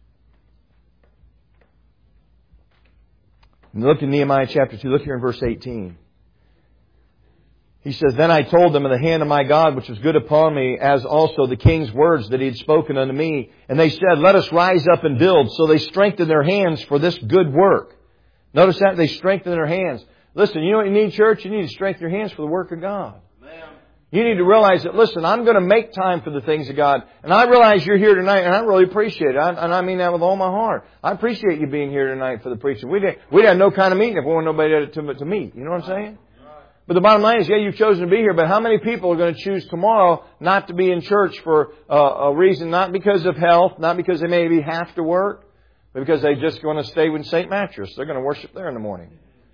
And look in Nehemiah chapter two. Look here in verse eighteen. He says, then I told them in the hand of my God, which was good upon me, as also the king's words that he had spoken unto me. And they said, let us rise up and build. So they strengthened their hands for this good work. Notice that? They strengthened their hands. Listen, you know what you need, church? You need to strengthen your hands for the work of God. You need to realize that, listen, I'm going to make time for the things of God. And I realize you're here tonight, and I really appreciate it. I, and I mean that with all my heart. I appreciate you being here tonight for the preaching. We didn't, we didn't have no kind of meeting if we want nobody to, to meet. You know what I'm saying? But the bottom line is, yeah, you've chosen to be here, but how many people are going to choose tomorrow not to be in church for uh, a reason, not because of health, not because they maybe have to work, but because they just want to stay with Saint Mattress. They're going to worship there in the morning.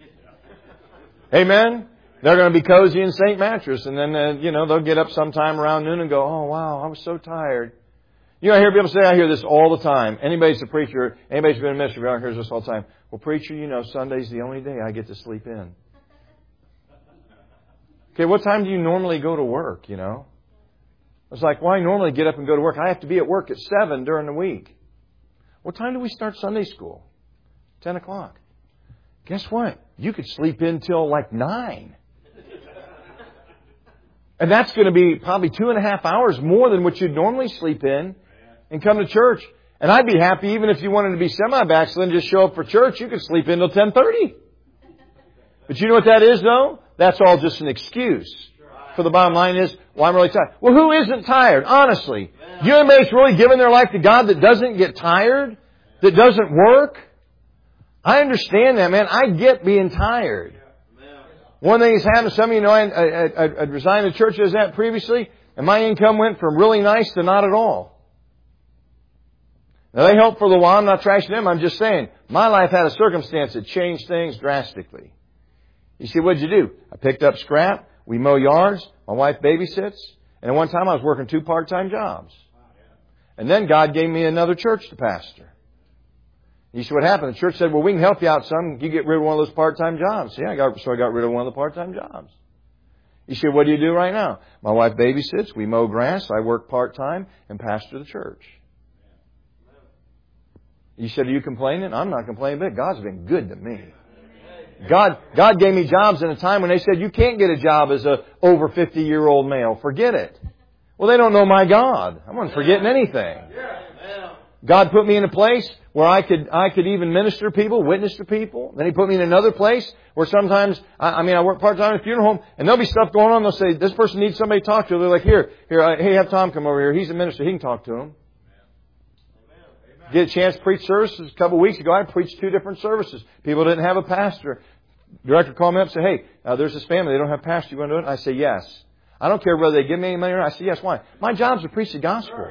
Amen? They're going to be cozy in Saint Mattress, and then, uh, you know, they'll get up sometime around noon and go, oh, wow, I was so tired. You know, I hear people say, I hear this all the time. Anybody's a preacher, anybody's been a minister, I hear this all the time. Well, preacher, you know, Sunday's the only day I get to sleep in. Okay, what time do you normally go to work, you know? It's like, well, I normally get up and go to work. I have to be at work at seven during the week. What time do we start Sunday school? ten o'clock. Guess what? You could sleep in till like nine. And that's going to be probably two and a half hours more than what you'd normally sleep in and come to church. And I'd be happy even if you wanted to be semi-backslid and just show up for church, you could sleep in till ten thirty. But you know what that is, though? That's all just an excuse. For the bottom line is, well, I'm really tired. Well, who isn't tired? Honestly. Do you know anybody that's really given their life to God that doesn't get tired? That doesn't work? I understand that, man. I get being tired. One thing that's happened, some of you know, I, I, I, I resigned the church I was at previously, and my income went from really nice to not at all. Now, they helped for a little while. I'm not trashing them. I'm just saying, my life had a circumstance that changed things drastically. You see, what'd you do? I picked up scrap. We mow yards. My wife babysits. And at one time, I was working two part-time jobs. And then God gave me another church to pastor. You see what happened? The church said, well, we can help you out some. You get rid of one of those part-time jobs. Yeah, I got, so I got rid of one of the part-time jobs. You say, what do you do right now? My wife babysits. We mow grass. I work part-time and pastor the church. You said, are you complaining? I'm not complaining a bit. God's been good to me. God, God gave me jobs in a time when they said, you can't get a job as a over fifty-year-old male. Forget it. Well, they don't know my God. I'm not forgetting anything. God put me in a place where I could I could even minister to people, witness to people. Then He put me in another place where sometimes, I, I mean, I work part-time in a funeral home, and there'll be stuff going on. They'll say, this person needs somebody to talk to. They're like, here, here, uh, hey, have Tom come over here. He's a minister. He can talk to him. Get a chance to preach services. A couple of weeks ago, I preached two different services. People didn't have a pastor. Director called me up and said, hey, uh, there's this family. They don't have a pastor. You want to do it? I say, yes. I don't care whether they give me any money or not. I say, yes. Why? My job is to preach the gospel.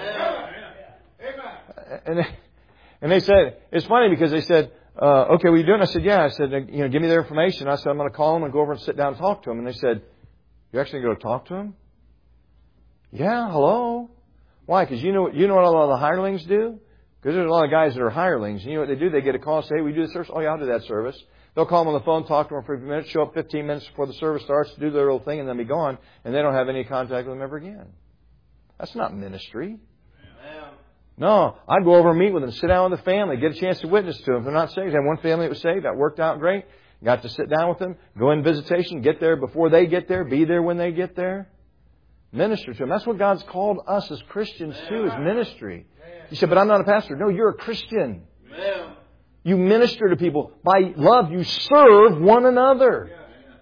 And, and they said, it's funny because they said, uh, okay, what are you doing? I said, yeah. I said, you know, give me their information. I said, I'm going to call them and go over and sit down and talk to them. And they said, you're actually going to talk to them? Yeah, hello. Why? Because you know, you know what a lot of the hirelings do? Because there's a lot of guys that are hirelings. You know what they do? They get a call and say, hey, we do the service. Oh, yeah, I'll do that service. They'll call them on the phone, talk to them for a few minutes, show up fifteen minutes before the service starts, do their little thing, and then be gone. And they don't have any contact with them ever again. That's not ministry. No, I'd go over and meet with them, sit down with the family, get a chance to witness to them. If they're not saved, I had one family that was saved. That worked out great. Got to sit down with them, go in visitation, get there before they get there, be there when they get there. Minister to them. That's what God's called us as Christians to, is ministry. You said, but I'm not a pastor. No, you're a Christian. You minister to people. By love, you serve one another.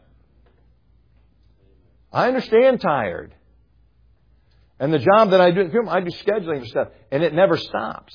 I understand tired. And the job that I do, I do scheduling for stuff, and it never stops.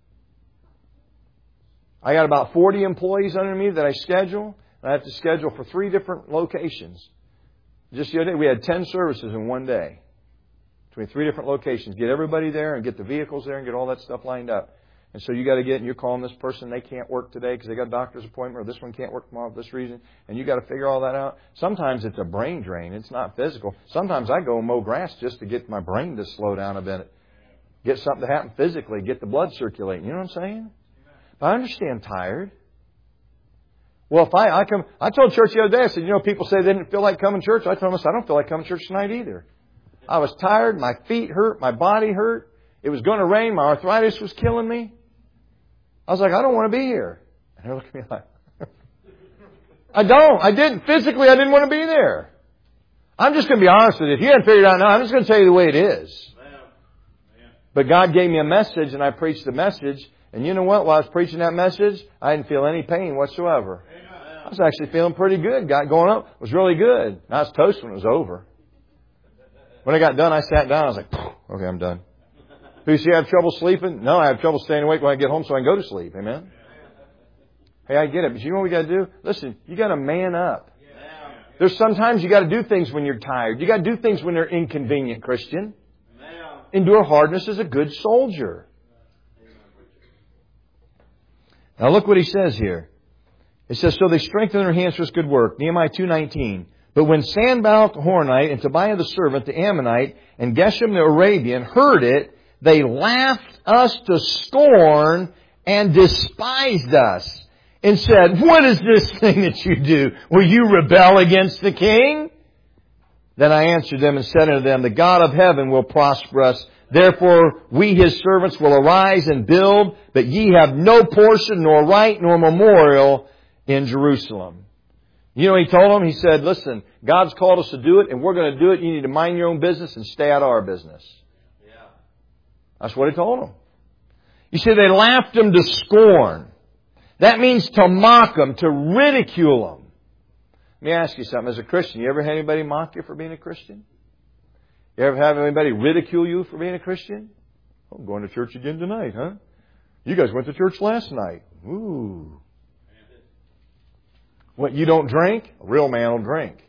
I got about forty employees under me that I schedule. I have to schedule for three different locations. Just the other day, we had ten services in one day. Between three different locations. Get everybody there and get the vehicles there and get all that stuff lined up. And so you got to get, and you're calling this person, they can't work today because they got a doctor's appointment, or this one can't work tomorrow for this reason. And you got to figure all that out. Sometimes it's a brain drain. It's not physical. Sometimes I go and mow grass just to get my brain to slow down a bit. Get something to happen physically. Get the blood circulating. You know what I'm saying? But I understand tired. Well, if I, I come, I told church the other day, I said, you know, people say they didn't feel like coming to church. I told them, I don't feel like coming to church tonight either. I was tired. My feet hurt. My body hurt. It was going to rain. My arthritis was killing me. I was like, I don't want to be here. And they looked at me like, I don't. I didn't. Physically, I didn't want to be there. I'm just going to be honest with you. If you haven't figured it out now, I'm just going to tell you the way it is. But God gave me a message, and I preached the message. And you know what? While I was preaching that message, I didn't feel any pain whatsoever. I was actually feeling pretty good. Got going up. It was really good. I was toast when it was over. When I got done, I sat down. I was like, okay, I'm done. Do you see I have trouble sleeping? No, I have trouble staying awake when I get home so I can go to sleep. Amen? Hey, I get it. But you know what we got to do? Listen, you got to man up. There's sometimes you got to do things when you're tired. You got to do things when they're inconvenient, Christian. Endure hardness as a good soldier. Now look what he says here. It says, so they strengthened their hands for this good work. Nehemiah two nineteen. But when Sanballat the Horonite and Tobiah the servant, the Ammonite, and Geshem the Arabian heard it, they laughed us to scorn and despised us and said, what is this thing that you do? Will you rebel against the king? Then I answered them and said unto them, the God of heaven will prosper us. Therefore we his servants will arise and build, but ye have no portion, nor right, nor memorial in Jerusalem. You know what he told them? He said, listen, God's called us to do it, and we're going to do it. You need to mind your own business and stay out of our business. Yeah. That's what he told them. You see, they laughed him to scorn. That means to mock them, to ridicule them. Let me ask you something. As a Christian, you ever had anybody mock you for being a Christian? You ever have anybody ridicule you for being a Christian? Oh, I'm going to church again tonight, huh? You guys went to church last night. Ooh. What, you don't drink? A real man will drink.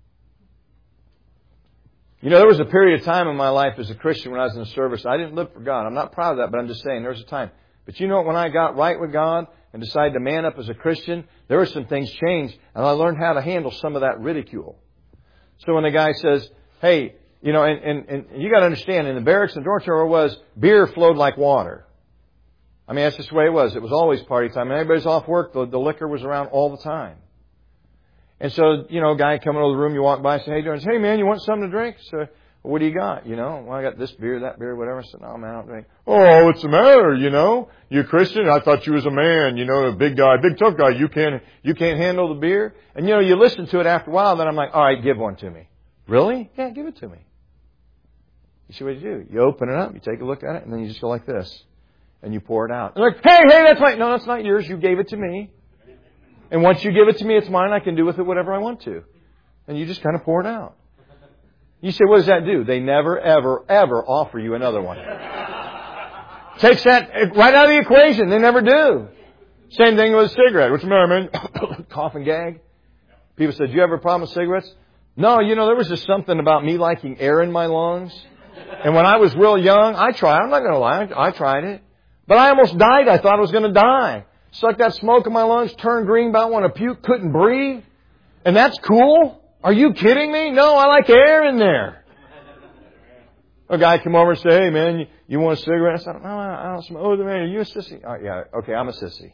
You know, there was a period of time in my life as a Christian when I was in the service. I didn't live for God. I'm not proud of that, but I'm just saying there was a time. But you know what? When I got right with God and decided to man up as a Christian, there were some things changed, and I learned how to handle some of that ridicule. So when the guy says, hey, you know, and, and, and you got to understand, in the barracks and dormitory was, beer flowed like water. I mean, that's just the way it was. It was always party time. And everybody's off work, the, the liquor was around all the time. And so, you know, a guy coming over the room, you walk by and say, hey, Jones, hey, man, you want something to drink? So, well, what do you got? You know, well, I got this beer, that beer, whatever. I said, no, man, I don't drink. Oh, what's the matter? You know, you a Christian? I thought you was a man, you know, a big guy, big tough guy. You can't, you can't handle the beer. And, you know, you listen to it after a while, then I'm like, all right, give one to me. Really? Yeah, give it to me. You see what you do? You open it up, you take a look at it, and then you just go like this. And you pour it out. They're like, hey, hey, that's mine. No, that's not yours. You gave it to me. And once you give it to me, it's mine. I can do with it whatever I want to. And you just kind of pour it out. You say, what does that do? They never, ever, ever offer you another one. Takes that right out of the equation. They never do. Same thing with a cigarette. What's the matter, man? Cough and gag. People said, do you have a problem with cigarettes? No, you know, there was just something about me liking air in my lungs. And when I was real young, I tried. I'm not going to lie. I tried it. But I almost died. I thought I was going to die. Sucked that smoke in my lungs, turned green, about want to puke, couldn't breathe. And that's cool? Are you kidding me? No, I like air in there. A guy came over and said, hey, man, you, you want a cigarette? I said, no, I don't smoke. Oh, man, are you a sissy? Oh, yeah, okay, I'm a sissy.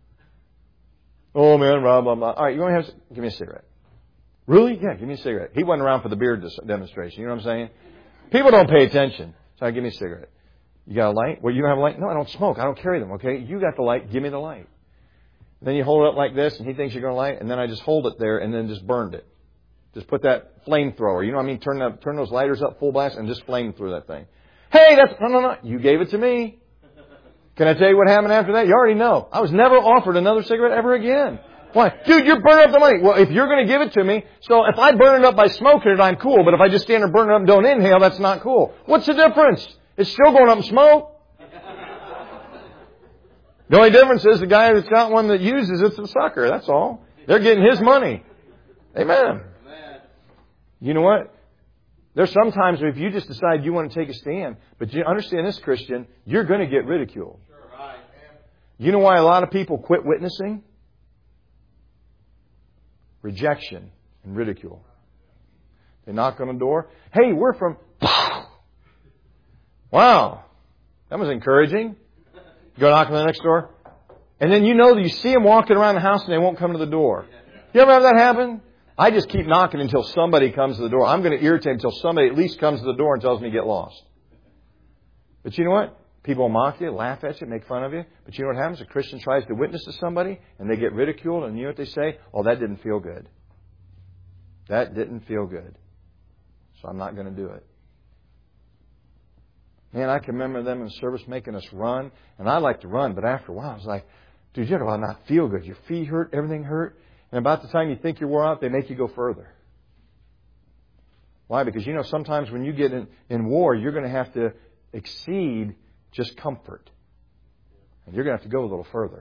Oh, man, blah, blah, blah. All right, you want to have, give me a cigarette. Really? Yeah, give me a cigarette. He wasn't around for the beard demonstration. You know what I'm saying? People don't pay attention. So give me a cigarette. You got a light? Well, you don't have a light? No, I don't smoke. I don't carry them, okay? You got the light. Give me the light. Then you hold it up like this, and he thinks you're going to light, and then I just hold it there and then just burned it. Just put that flamethrower. You know what I mean? Turn, the, turn those lighters up full blast and just flame through that thing. Hey, that's... No, no, no. You gave it to me. Can I tell you what happened after that? You already know. I was never offered another cigarette ever again. Why? Dude, you're burning up the money. Well, if you're going to give it to me, so if I burn it up by smoking it, I'm cool. But if I just stand there, burn it up and don't inhale, that's not cool. What's the difference? It's still going up in smoke. The only difference is the guy that's got one that uses it's a sucker. That's all. They're getting his money. Amen. You know what? There's sometimes if you just decide you want to take a stand, but you understand this, Christian, you're going to get ridiculed. You know why a lot of people quit witnessing? Rejection and ridicule. They knock on the door. Hey, we're from... Wow. That was encouraging. You go knock on the next door. And then you know that you see them walking around the house and they won't come to the door. You ever have that happen? I just keep knocking until somebody comes to the door. I'm going to irritate until somebody at least comes to the door and tells me to get lost. But you know what? People mock you, laugh at you, make fun of you. But you know what happens? A Christian tries to witness to somebody and they get ridiculed. And you know what they say? Oh, that didn't feel good. That didn't feel good. So I'm not going to do it. Man, I can remember them in service making us run. And I like to run, but after a while I was like, dude, you know, I not feel good. Your feet hurt, everything hurt. And about the time you think you're wore out, they make you go further. Why? Because you know sometimes when you get in, in war, you're going to have to exceed just comfort. And you're going to have to go a little further.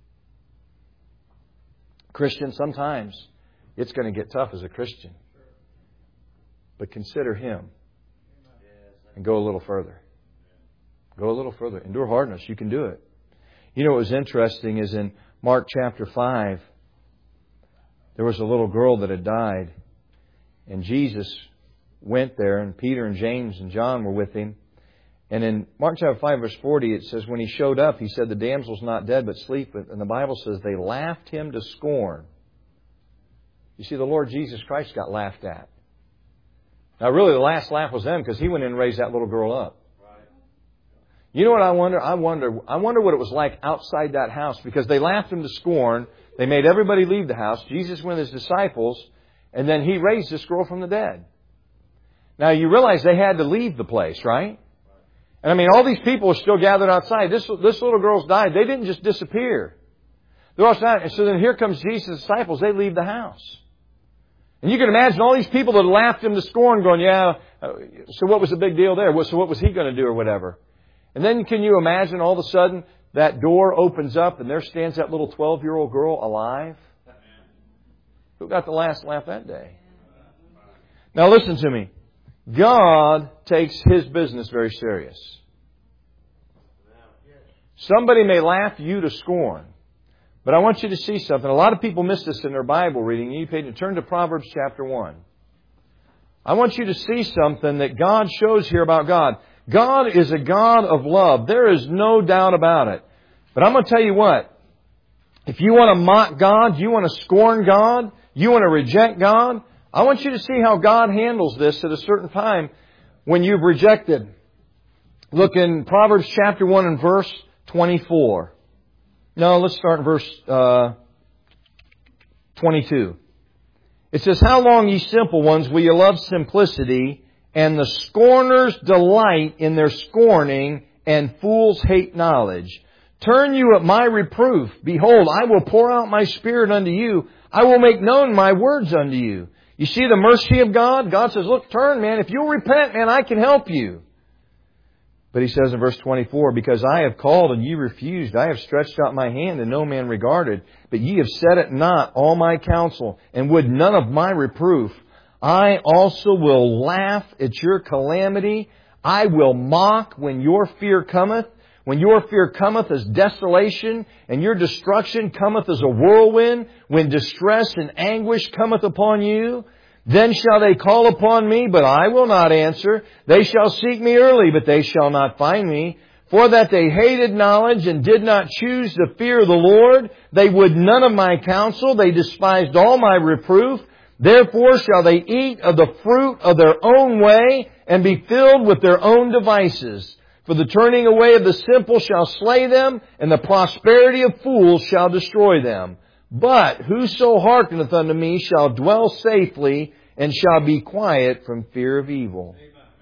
Christian, sometimes it's going to get tough as a Christian. But consider Him. And go a little further. Go a little further. Endure hardness. You can do it. You know what was interesting is in Mark chapter five, there was a little girl that had died. And Jesus went there, and Peter and James and John were with Him. And in Mark chapter five, verse forty, it says, when He showed up, He said, the damsel's not dead, but sleep. And the Bible says they laughed Him to scorn. You see, the Lord Jesus Christ got laughed at. Now, really, the last laugh was them because He went in and raised that little girl up. You know what I wonder? I wonder I wonder what it was like outside that house, because they laughed Him to scorn. They made everybody leave the house. Jesus went with His disciples, and then He raised this girl from the dead. Now, you realize they had to leave the place, right? And I mean, all these people are still gathered outside. This, this little girl's died. They didn't just disappear. They're all outside. And so then here comes Jesus' disciples. They leave the house. And you can imagine all these people that laughed Him to scorn going, yeah, so what was the big deal there? So what was He going to do or whatever? And then can you imagine all of a sudden that door opens up and there stands that little twelve-year-old girl alive? Who got the last laugh that day? Now listen to me. God takes His business very serious. Somebody may laugh you to scorn. But I want you to see something. A lot of people miss this in their Bible reading. You need to turn to Proverbs chapter one. I want you to see something that God shows here about God. God is a God of love. There is no doubt about it. But I'm going to tell you what. If you want to mock God, you want to scorn God, you want to reject God, I want you to see how God handles this at a certain time when you've rejected. Look in Proverbs chapter one and verse twenty-four. No, let's start in verse uh, twenty-two. It says, how long, ye simple ones, will you love simplicity, and the scorners delight in their scorning, and fools hate knowledge. Turn you at my reproof. Behold, I will pour out my Spirit unto you. I will make known my words unto you. You see the mercy of God? God says, look, turn, man. If you'll repent, man, I can help you. But he says in verse twenty-four, because I have called and ye refused, I have stretched out my hand and no man regarded, but ye have set at naught all my counsel, and would none of my reproof. I also will laugh at your calamity. I will mock when your fear cometh. When your fear cometh as desolation, and your destruction cometh as a whirlwind, when distress and anguish cometh upon you, then shall they call upon me, but I will not answer. They shall seek me early, but they shall not find me. For that they hated knowledge and did not choose the fear of the Lord, they would none of my counsel. They despised all my reproof. Therefore shall they eat of the fruit of their own way and be filled with their own devices. For the turning away of the simple shall slay them, and the prosperity of fools shall destroy them. But whoso hearkeneth unto me shall dwell safely, and shall be quiet from fear of evil.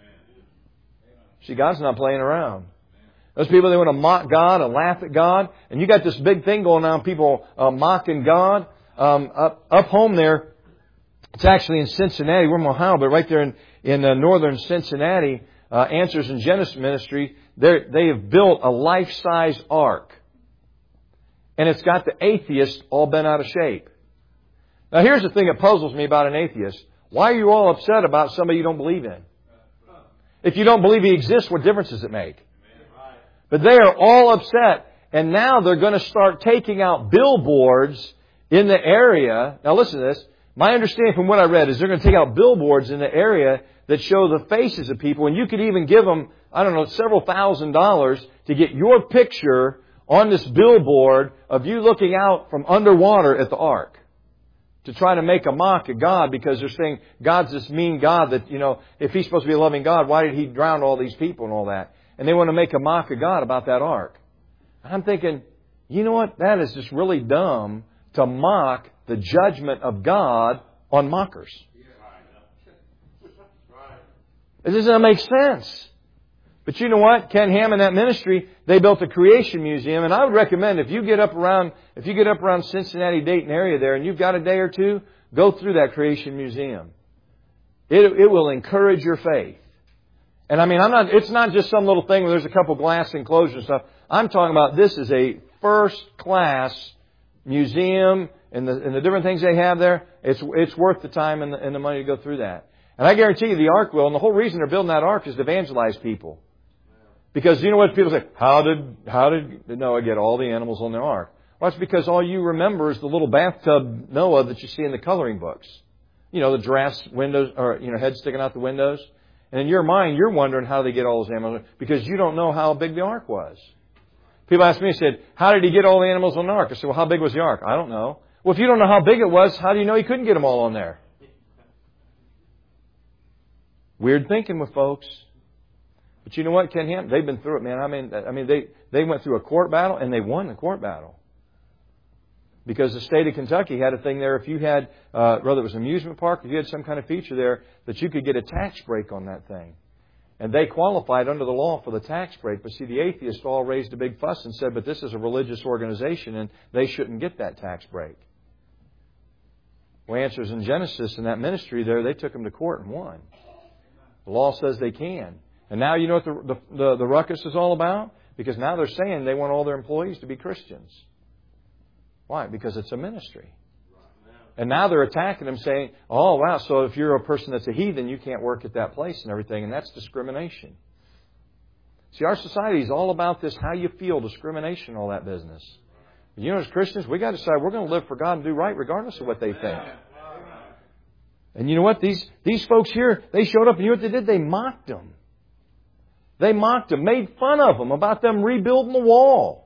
See, God's not playing around. Those people, they want to mock God and laugh at God. And you got this big thing going on, people uh, mocking God. Um, up, up home there, it's actually in Cincinnati. We're in Ohio, but right there in, in uh, northern Cincinnati, uh, Answers in Genesis Ministry, they have built a life-size ark. And it's got the atheist all bent out of shape. Now here's the thing that puzzles me about an atheist. Why are you all upset about somebody you don't believe in? If you don't believe He exists, what difference does it make? But they are all upset. And now they're going to start taking out billboards in the area. Now listen to this. My understanding from what I read is they're going to take out billboards in the area that show the faces of people. And you could even give them, I don't know, several thousand dollars to get your picture on this billboard of you looking out from underwater at the ark. To try to make a mock at God because they're saying God's this mean God that, you know, if He's supposed to be a loving God, why did He drown all these people and all that? And they want to make a mock of God about that ark. I'm thinking, you know what? That is just really dumb to mock the judgment of God on mockers. It doesn't make sense. But you know what? Ken Ham and that ministry, they built a creation museum, and I would recommend if you get up around if you get up around Cincinnati, Dayton area there, and you've got a day or two, go through that creation museum. It it will encourage your faith. And I mean, I'm not. It's not just some little thing where there's a couple glass enclosures and stuff. I'm talking about this is a first class museum, and the and the different things they have there. It's it's worth the time and the, and the money to go through that. And I guarantee you, the ark will. And the whole reason they're building that ark is to evangelize people. Because you know what people say? How did, how did Noah get all the animals on the ark? Well, that's because all you remember is the little bathtub Noah that you see in the coloring books. You know, the giraffe's windows, or, you know, head sticking out the windows. And in your mind, you're wondering how they get all those animals, because you don't know how big the ark was. People ask me, said, how did he get all the animals on the ark? I said, well, how big was the ark? I don't know. Well, if you don't know how big it was, how do you know he couldn't get them all on there? Weird thinking with folks. But you know what, Ken Ham? They've been through it, man. I mean, I mean, they, they went through a court battle and they won the court battle. Because the state of Kentucky had a thing there. If you had, uh, whether it was an amusement park, if you had some kind of feature there, that you could get a tax break on that thing. And they qualified under the law for the tax break. But see, the atheists all raised a big fuss and said, but this is a religious organization and they shouldn't get that tax break. Well, Answers in Genesis in that ministry there, they took them to court and won. The law says they can. And now you know what the, the, the, the ruckus is all about? Because now they're saying they want all their employees to be Christians. Why? Because it's a ministry. And now they're attacking them saying, oh, wow, so if you're a person that's a heathen, you can't work at that place and everything. And that's discrimination. See, our society is all about this how you feel, discrimination, all that business. But you know, as Christians, we got to decide we're going to live for God and do right regardless of what they think. And you know what? These, these folks here, they showed up and you know what they did? They mocked them. They mocked them, made fun of them about them rebuilding the wall.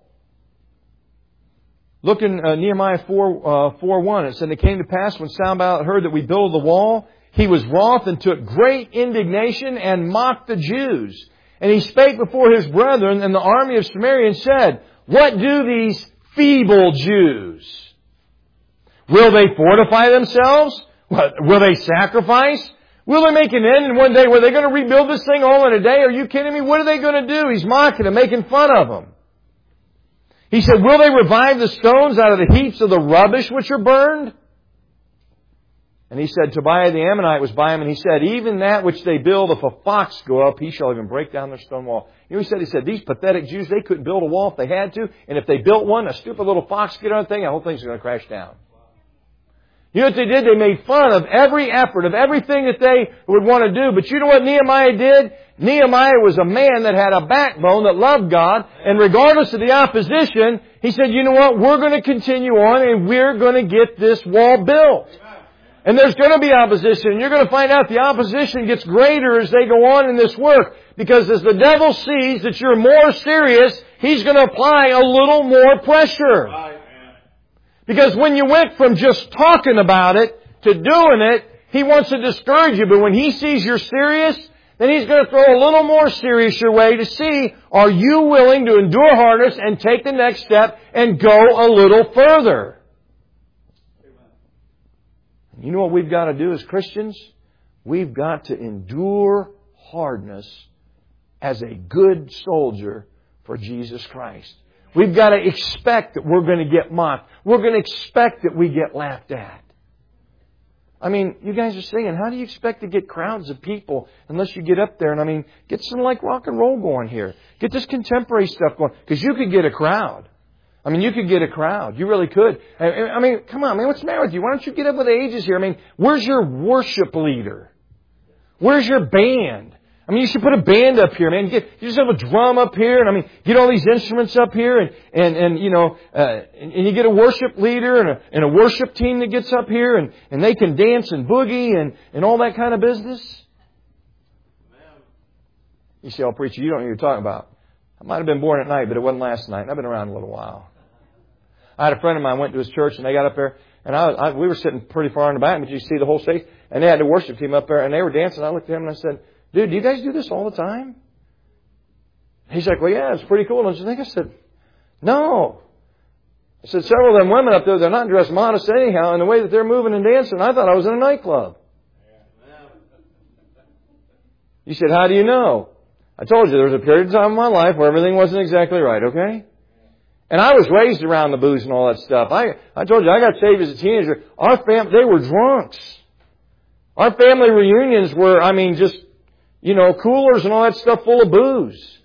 Look in uh, Nehemiah four, uh, four one. It said, it came to pass when Sanballat heard that we built the wall, he was wroth and took great indignation and mocked the Jews. And he spake before his brethren and the army of Samaria and said, what do these feeble Jews? Will they fortify themselves? What, will they sacrifice? Will they make an end in one day? Were they going to rebuild this thing all in a day? Are you kidding me? What are they going to do? He's mocking them, making fun of them. He said, will they revive the stones out of the heaps of the rubbish which are burned? And he said, Tobiah the Ammonite was by him, and he said, even that which they build, if a fox go up, he shall even break down their stone wall. You know what he said? He said, these pathetic Jews, they couldn't build a wall if they had to, and if they built one, a stupid little fox get on the thing, the whole thing's going to crash down. You know what they did? They made fun of every effort, of everything that they would want to do. But you know what Nehemiah did? Nehemiah was a man that had a backbone, that loved God, and regardless of the opposition, he said, you know what? We're going to continue on, and we're going to get this wall built. And there's going to be opposition. And you're going to find out the opposition gets greater as they go on in this work. Because as the devil sees that you're more serious, he's going to apply a little more pressure. Because when you went from just talking about it to doing it, he wants to discourage you. But when he sees you're serious, then he's going to throw a little more serious your way to see, are you willing to endure hardness and take the next step and go a little further? You know what we've got to do as Christians? We've got to endure hardness as a good soldier for Jesus Christ. We've got to expect that we're going to get mocked. We're going to expect that we get laughed at. I mean, you guys are singing. How do you expect to get crowds of people unless you get up there and, I mean, get some like rock and roll going here. Get this contemporary stuff going. Because you could get a crowd. I mean, you could get a crowd. You really could. I mean, come on, man, what's the matter with you? Why don't you get up with the ages here? I mean, where's your worship leader? Where's your band? I mean, you should put a band up here, man. Get, you just have a drum up here, and I mean, get all these instruments up here, and, and, and you know, uh, and, and you get a worship leader and a, and a worship team that gets up here, and, and they can dance and boogie and, and all that kind of business. You say, oh, preacher, you don't know what you're talking about. I might have been born at night, but it wasn't last night, and I've been around a little while. I had a friend of mine went to his church, and they got up there, and I, I we were sitting pretty far in the back, but you see the whole stage, and they had the worship team up there, and they were dancing. I looked at him, and I said, dude, do you guys do this all the time? He's like, well, yeah, it's pretty cool. And I think I said, no. I said, several of them women up there, they're not dressed modest anyhow, and the way that they're moving and dancing, I thought I was in a nightclub. You said, how do you know? I told you there was a period of time in my life where everything wasn't exactly right, okay? And I was raised around the booze and all that stuff. I, I told you, I got saved as a teenager. Our fam- they were drunks. Our family reunions were, I mean, just, you know, coolers and all that stuff full of booze.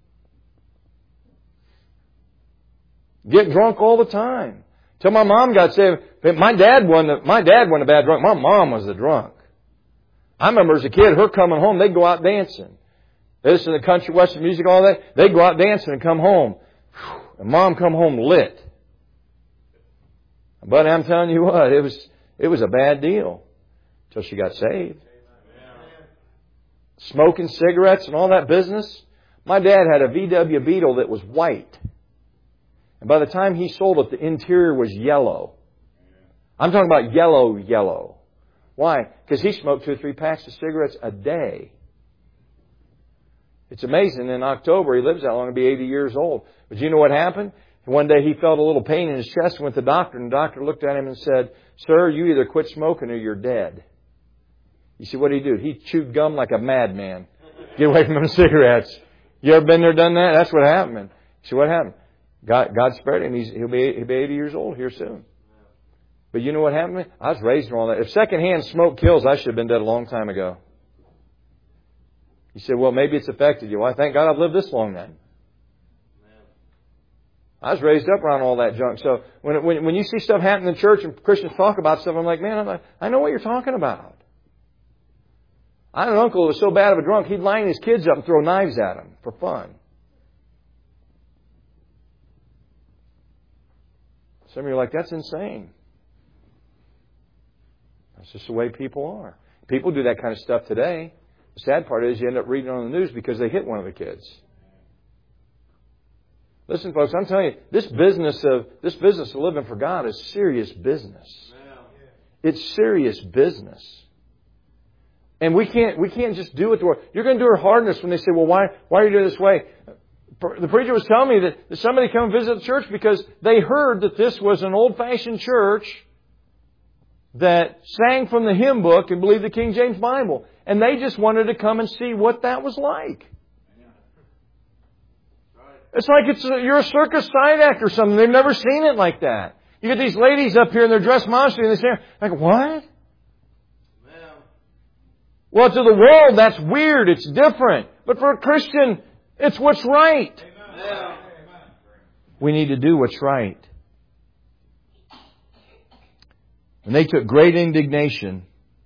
Get drunk all the time. Till my mom got saved. My dad wasn't, my dad wasn't a bad drunk. My mom was the drunk. I remember as a kid, her coming home, they'd go out dancing. They listen to country, western music, all that. They'd go out dancing and come home. And Mom come home lit. But I'm telling you what, it was it was a bad deal until she got saved. Smoking cigarettes and all that business. My dad had a V W Beetle that was white. And by the time he sold it, the interior was yellow. I'm talking about yellow, yellow. Why? Because he smoked two or three packs of cigarettes a day. It's amazing. In October, he lives that long to be eighty years old. But you know what happened? One day he felt a little pain in his chest and went to the doctor. And the doctor looked at him and said, sir, you either quit smoking or you're dead. You see, what did he do? He chewed gum like a madman. Get away from them cigarettes. You ever been there, done that? That's what happened. You see what happened? God, God spared him. He's, he'll, be, he'll be eighty years old here soon. But you know what happened? I was raised on all that. If secondhand smoke kills, I should have been dead a long time ago. You said, well, maybe it's affected you. Well, I thank God I've lived this long then. I was raised up around all that junk. So when when, when you see stuff happen in the church and Christians talk about stuff, I'm like, man, I'm like, I know what you're talking about. I had an uncle who was so bad of a drunk, he'd line his kids up and throw knives at them for fun. Some of you are like, that's insane. That's just the way people are. People do that kind of stuff today. The sad part is you end up reading on the news because they hit one of the kids. Listen, folks, I'm telling you, this business of this business of living for God is serious business. It's serious business. And we can't we can't just do it the way you're going to do it hardness when they say, well, why why are you doing it this way? The preacher was telling me that, that somebody come visit the church because they heard that this was an old-fashioned church that sang from the hymn book and believed the King James Bible. And they just wanted to come and see what that was like. It's like it's a, you're a circus side act or something. They've never seen it like that. You get these ladies up here and they're dressed modestly and they say, like, what? Well, to the world, that's weird. It's different. But for a Christian, it's what's right. Amen. We need to do what's right. And they took great indignation.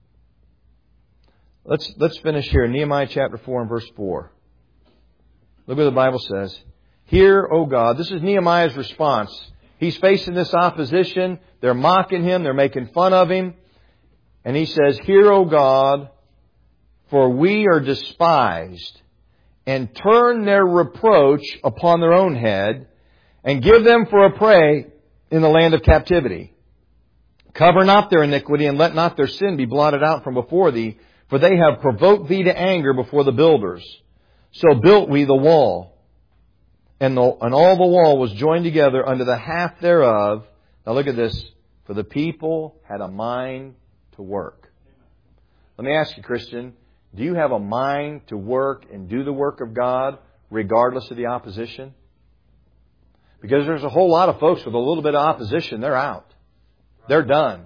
Let's, let's finish here. Nehemiah chapter four and verse four. Look what the Bible says. Hear, O God. This is Nehemiah's response. He's facing this opposition. They're mocking him. They're making fun of him. And he says, Hear, O God, for we are despised, and turn their reproach upon their own head, and give them for a prey in the land of captivity. Cover not their iniquity, and let not their sin be blotted out from before thee, for they have provoked thee to anger before the builders. So built we the wall, and, the, and all the wall was joined together unto the half thereof. Now look at this. For the people had a mind to work. Let me ask you, Christian, do you have a mind to work and do the work of God regardless of the opposition? Because there's a whole lot of folks with a little bit of opposition, they're out. They're done.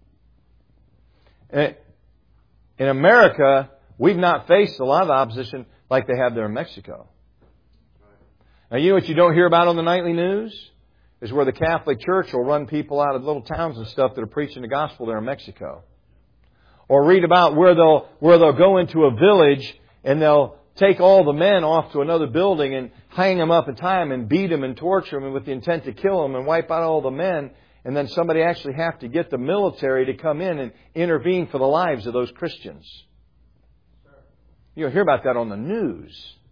In America, we've not faced a lot of opposition like they have there in Mexico. Now, you know what you don't hear about on the nightly news? Is where the Catholic Church will run people out of little towns and stuff that are preaching the gospel there in Mexico. Or read about where they'll where they'll go into a village and they'll take all the men off to another building and hang them up and tie them and beat them and torture them with the intent to kill them and wipe out all the men. And then somebody actually have to get the military to come in and intervene for the lives of those Christians. You'll hear about that on the news.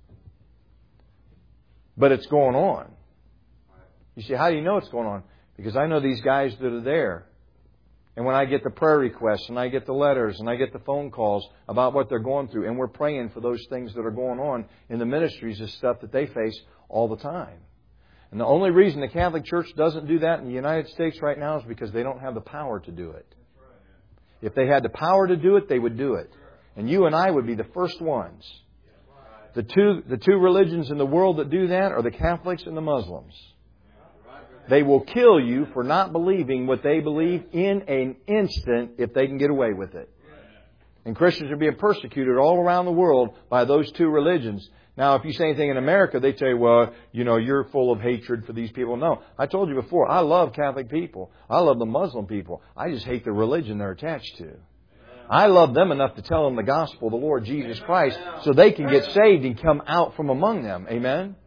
But it's going on. You say, how do you know it's going on? Because I know these guys that are there. And when I get the prayer requests and I get the letters and I get the phone calls about what they're going through, and we're praying for those things that are going on in the ministries of stuff that they face all the time. And the only reason the Catholic Church doesn't do that in the United States right now is because they don't have the power to do it. If they had the power to do it, they would do it. And you and I would be the first ones. The two, the two religions in the world that do that are the Catholics and the Muslims. They will kill you for not believing what they believe in an instant if they can get away with it. And Christians are being persecuted all around the world by those two religions. Now, if you say anything in America, they tell you, well, you know, you're full of hatred for these people. No, I told you before, I love Catholic people. I love the Muslim people. I just hate the religion they're attached to. I love them enough to tell them the gospel of the Lord Jesus Christ so they can get saved and come out from among them. Amen?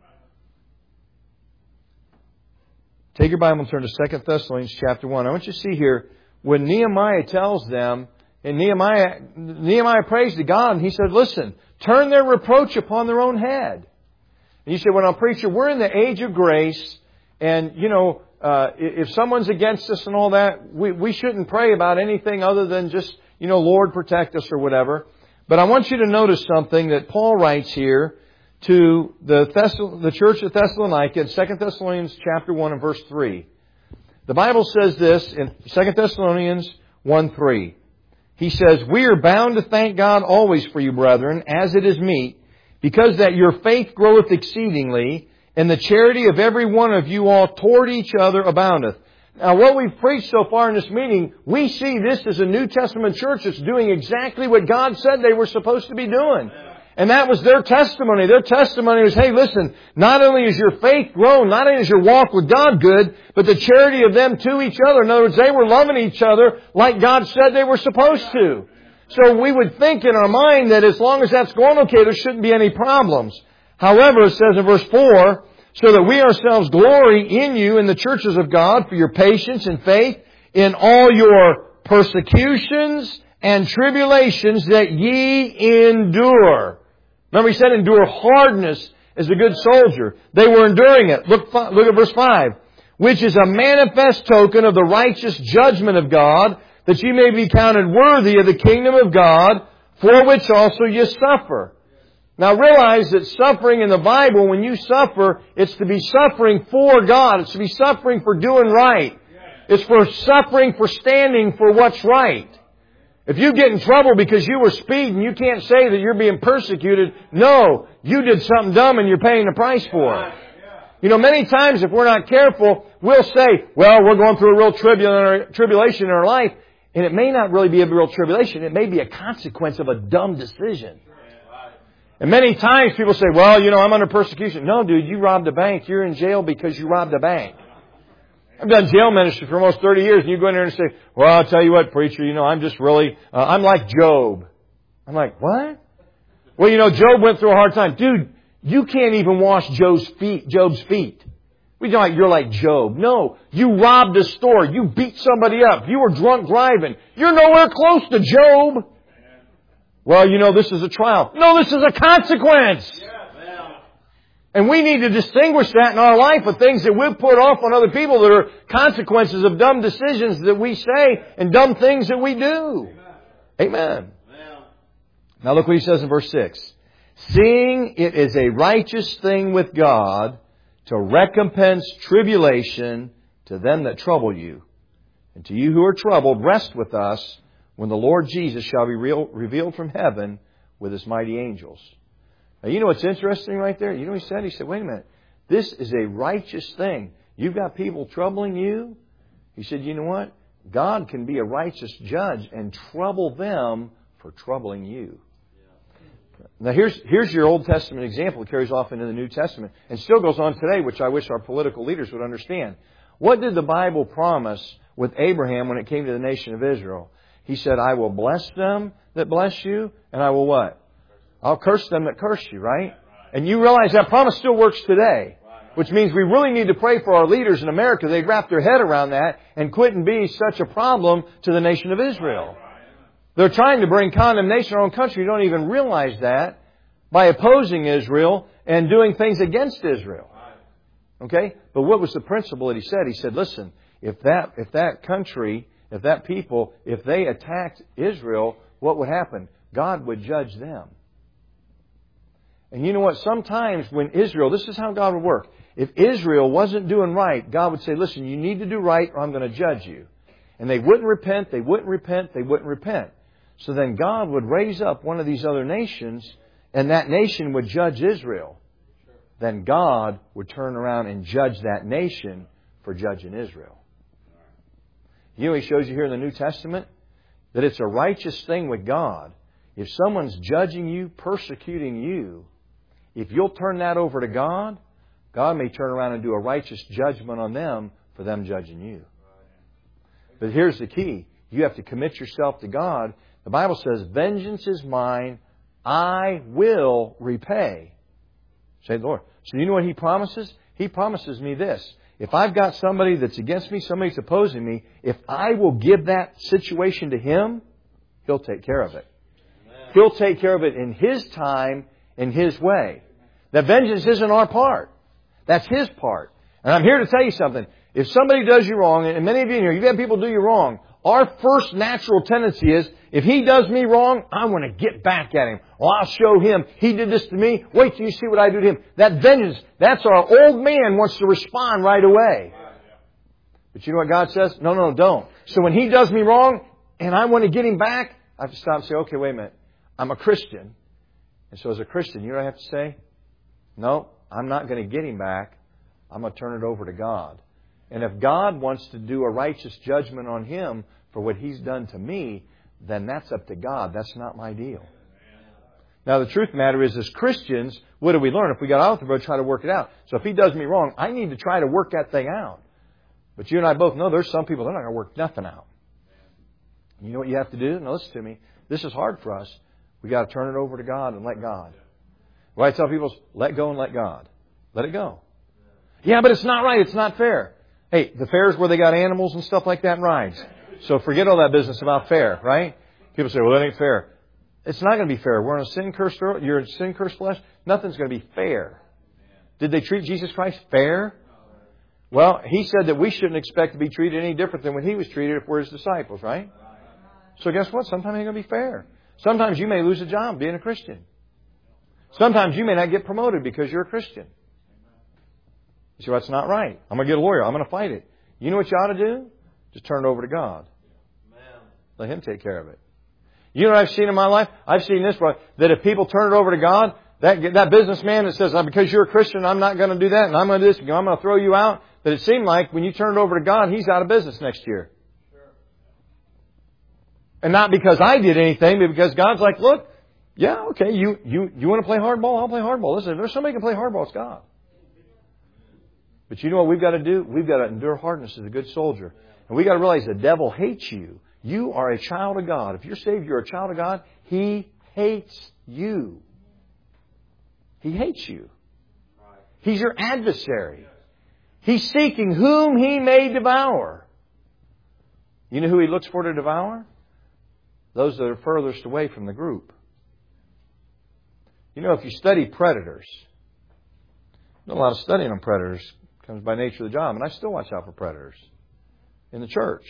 Take your Bible and turn to Second Thessalonians chapter one. I want you to see here, when Nehemiah tells them, and Nehemiah, Nehemiah prays to God, and he said, listen, turn their reproach upon their own head. And you say, well, now, preacher, we're in the age of grace, and, you know, uh, if someone's against us and all that, we, we shouldn't pray about anything other than just, you know, Lord, protect us or whatever. But I want you to notice something that Paul writes here to the, Thessal- the church of Thessalonica in Second Thessalonians chapter one and verse three. The Bible says this in Second Thessalonians one three. He says, we are bound to thank God always for you, brethren, as it is meet, because that your faith groweth exceedingly, and the charity of every one of you all toward each other aboundeth. Now, what we've preached so far in this meeting, we see this as a New Testament church that's doing exactly what God said they were supposed to be doing. And that was their testimony. Their testimony was, hey, listen, not only is your faith grown, not only is your walk with God good, but the charity of them to each other. In other words, they were loving each other like God said they were supposed to. So we would think in our mind that as long as that's going okay, there shouldn't be any problems. However, it says in verse four, so that we ourselves glory in you in the churches of God for your patience and faith in all your persecutions and tribulations that ye endure. Remember, he said endure hardness as a good soldier. They were enduring it. Look, look at verse five. Which is a manifest token of the righteous judgment of God, that ye may be counted worthy of the kingdom of God, for which also ye suffer. Now realize that suffering in the Bible, when you suffer, it's to be suffering for God. It's to be suffering for doing right. It's for suffering for standing for what's right. If you get in trouble because you were speeding, you can't say that you're being persecuted. No, you did something dumb and you're paying the price for it. You know, many times if we're not careful, we'll say, well, we're going through a real tribulation in our life. And it may not really be a real tribulation. It may be a consequence of a dumb decision. And many times people say, well, you know, I'm under persecution. No, dude, you robbed a bank. You're in jail because you robbed a bank. I've done jail ministry for almost thirty years, and you go in there and say, well, I'll tell you what, preacher, you know, I'm just really, uh, I'm like Job. I'm like, what? Well, you know, Job went through a hard time. Dude, you can't even wash Job's feet, Job's feet. We don't like, you're like Job. No, you robbed a store. You beat somebody up. You were drunk driving. You're nowhere close to Job. Well, you know, this is a trial. No, this is a consequence. And we need to distinguish that in our life with things that we've put off on other people that are consequences of dumb decisions that we say and dumb things that we do. Amen. Now look what he says in verse six. Seeing it is a righteous thing with God to recompense tribulation to them that trouble you. And to you who are troubled, rest with us when the Lord Jesus shall be real, revealed from heaven with His mighty angels. Now, you know what's interesting right there? You know what he said? He said, wait a minute. This is a righteous thing. You've got people troubling you. He said, you know what? God can be a righteous judge and trouble them for troubling you. Now, here's, here's your Old Testament example that carries off into the New Testament and still goes on today, which I wish our political leaders would understand. What did the Bible promise with Abraham when it came to the nation of Israel? He said, I will bless them that bless you, and I will what? I'll curse them that curse you, right? And you realize that promise still works today. Which means we really need to pray for our leaders in America. They wrap their head around that and quit and be such a problem to the nation of Israel. They're trying to bring condemnation to our own country. You don't even realize that by opposing Israel and doing things against Israel. Okay? But what was the principle that he said? He said, listen, if that, if that country, if that people, if they attacked Israel, what would happen? God would judge them. And you know what? Sometimes when Israel, this is how God would work. If Israel wasn't doing right, God would say, listen, you need to do right or I'm going to judge you. And they wouldn't repent, they wouldn't repent, they wouldn't repent. So then God would raise up one of these other nations and that nation would judge Israel. Then God would turn around and judge that nation for judging Israel. You know, He shows you here in the New Testament that it's a righteous thing with God. If someone's judging you, persecuting you, if you'll turn that over to God, God may turn around and do a righteous judgment on them for them judging you. But here's the key. You have to commit yourself to God. The Bible says, vengeance is mine, I will repay. Say the Lord. So you know what He promises? He promises me this. If I've got somebody that's against me, somebody that's opposing me, if I will give that situation to Him, He'll take care of it. Amen. He'll take care of it in His time, in His way. That vengeance isn't our part. That's His part. And I'm here to tell you something. If somebody does you wrong, and many of you in here, you've had people do you wrong, our first natural tendency is, if he does me wrong, I want to get back at him. Well, I'll show him. He did this to me. Wait till you see what I do to him. That vengeance, that's our old man wants to respond right away. But you know what God says? No, no, don't. So when he does me wrong, and I want to get him back, I have to stop and say, okay, wait a minute. I'm a Christian. And so as a Christian, you know what I have to say? No, I'm not going to get him back. I'm going to turn it over to God. And if God wants to do a righteous judgment on him for what he's done to me, then that's up to God. That's not my deal. Now, the truth of the matter is, as Christians, what do we learn? If we got out the road, try to work it out. So if he does me wrong, I need to try to work that thing out. But you and I both know there's some people, they're not going to work nothing out. You know what you have to do? Now, listen to me. This is hard for us. We got to turn it over to God and let God. What I tell people is, let go and let God. Let it go. Yeah, but it's not right. It's not fair. Hey, the fairs where they got animals and stuff like that and rides. So forget all that business about fair, right? People say, well, that ain't fair. It's not going to be fair. We're in a sin-cursed world. You're in sin-cursed flesh. Nothing's going to be fair. Did they treat Jesus Christ fair? Well, He said that we shouldn't expect to be treated any different than when He was treated if we're His disciples, right? So guess what? Sometimes it ain't going to be fair. Sometimes you may lose a job being a Christian. Sometimes you may not get promoted because you're a Christian. You say, well, that's not right. I'm going to get a lawyer. I'm going to fight it. You know what you ought to do? Just turn it over to God. Let Him take care of it. You know what I've seen in my life? I've seen this, that if people turn it over to God, that that businessman that says, because you're a Christian, I'm not going to do that, and I'm going to do this, and I'm going to throw you out, that it seemed like when you turn it over to God, he's out of business next year. And not because I did anything, but because God's like, look, yeah, okay, you, you, you want to play hardball? I'll play hardball. Listen, if there's somebody who can play hardball, it's God. But you know what we've got to do? We've got to endure hardness as a good soldier. And we've got to realize the devil hates you. You are a child of God. If you're saved, you're a child of God. He hates you. He hates you. He's your adversary. He's seeking whom He may devour. You know who He looks for to devour? Those that are furthest away from the group. You know, if you study predators, a lot of studying on predators comes by nature of the job, and I still watch out for predators in the church.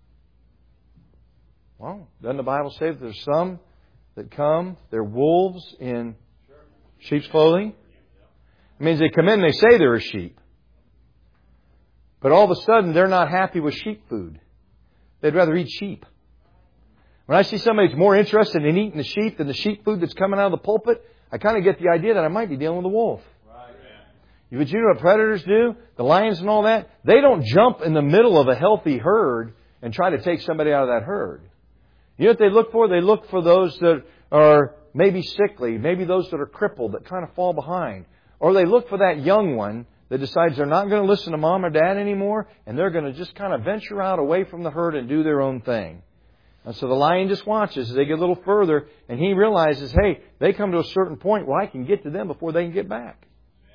Well, doesn't the Bible say that there's some that come, they're wolves in sheep's clothing? It means they come in and they say they're a sheep. But all of a sudden, they're not happy with sheep food. They'd rather eat sheep. When I see somebody that's more interested in eating the sheep than the sheep food that's coming out of the pulpit, I kind of get the idea that I might be dealing with a wolf. But you know what predators do? The lions and all that? They don't jump in the middle of a healthy herd and try to take somebody out of that herd. You know what they look for? They look for those that are maybe sickly, maybe those that are crippled, that kind of fall behind. Or they look for that young one that decides they're not going to listen to mom or dad anymore, and they're going to just kind of venture out away from the herd and do their own thing. And so the lion just watches as they get a little further, and he realizes, hey, they come to a certain point where I can get to them before they can get back.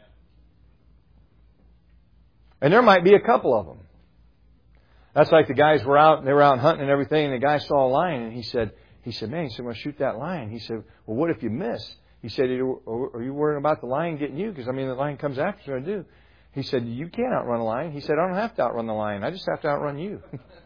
And there might be a couple of them. That's like the guys were out, they were out hunting and everything, and the guy saw a lion, and he said, he said, man, he said, I'm going to shoot that lion. He said, well, what if you miss? He said, are you worrying about the lion getting you? Because, I mean, the lion comes after you, I do. He said, you can't outrun a lion. He said, I don't have to outrun the lion. I just have to outrun you.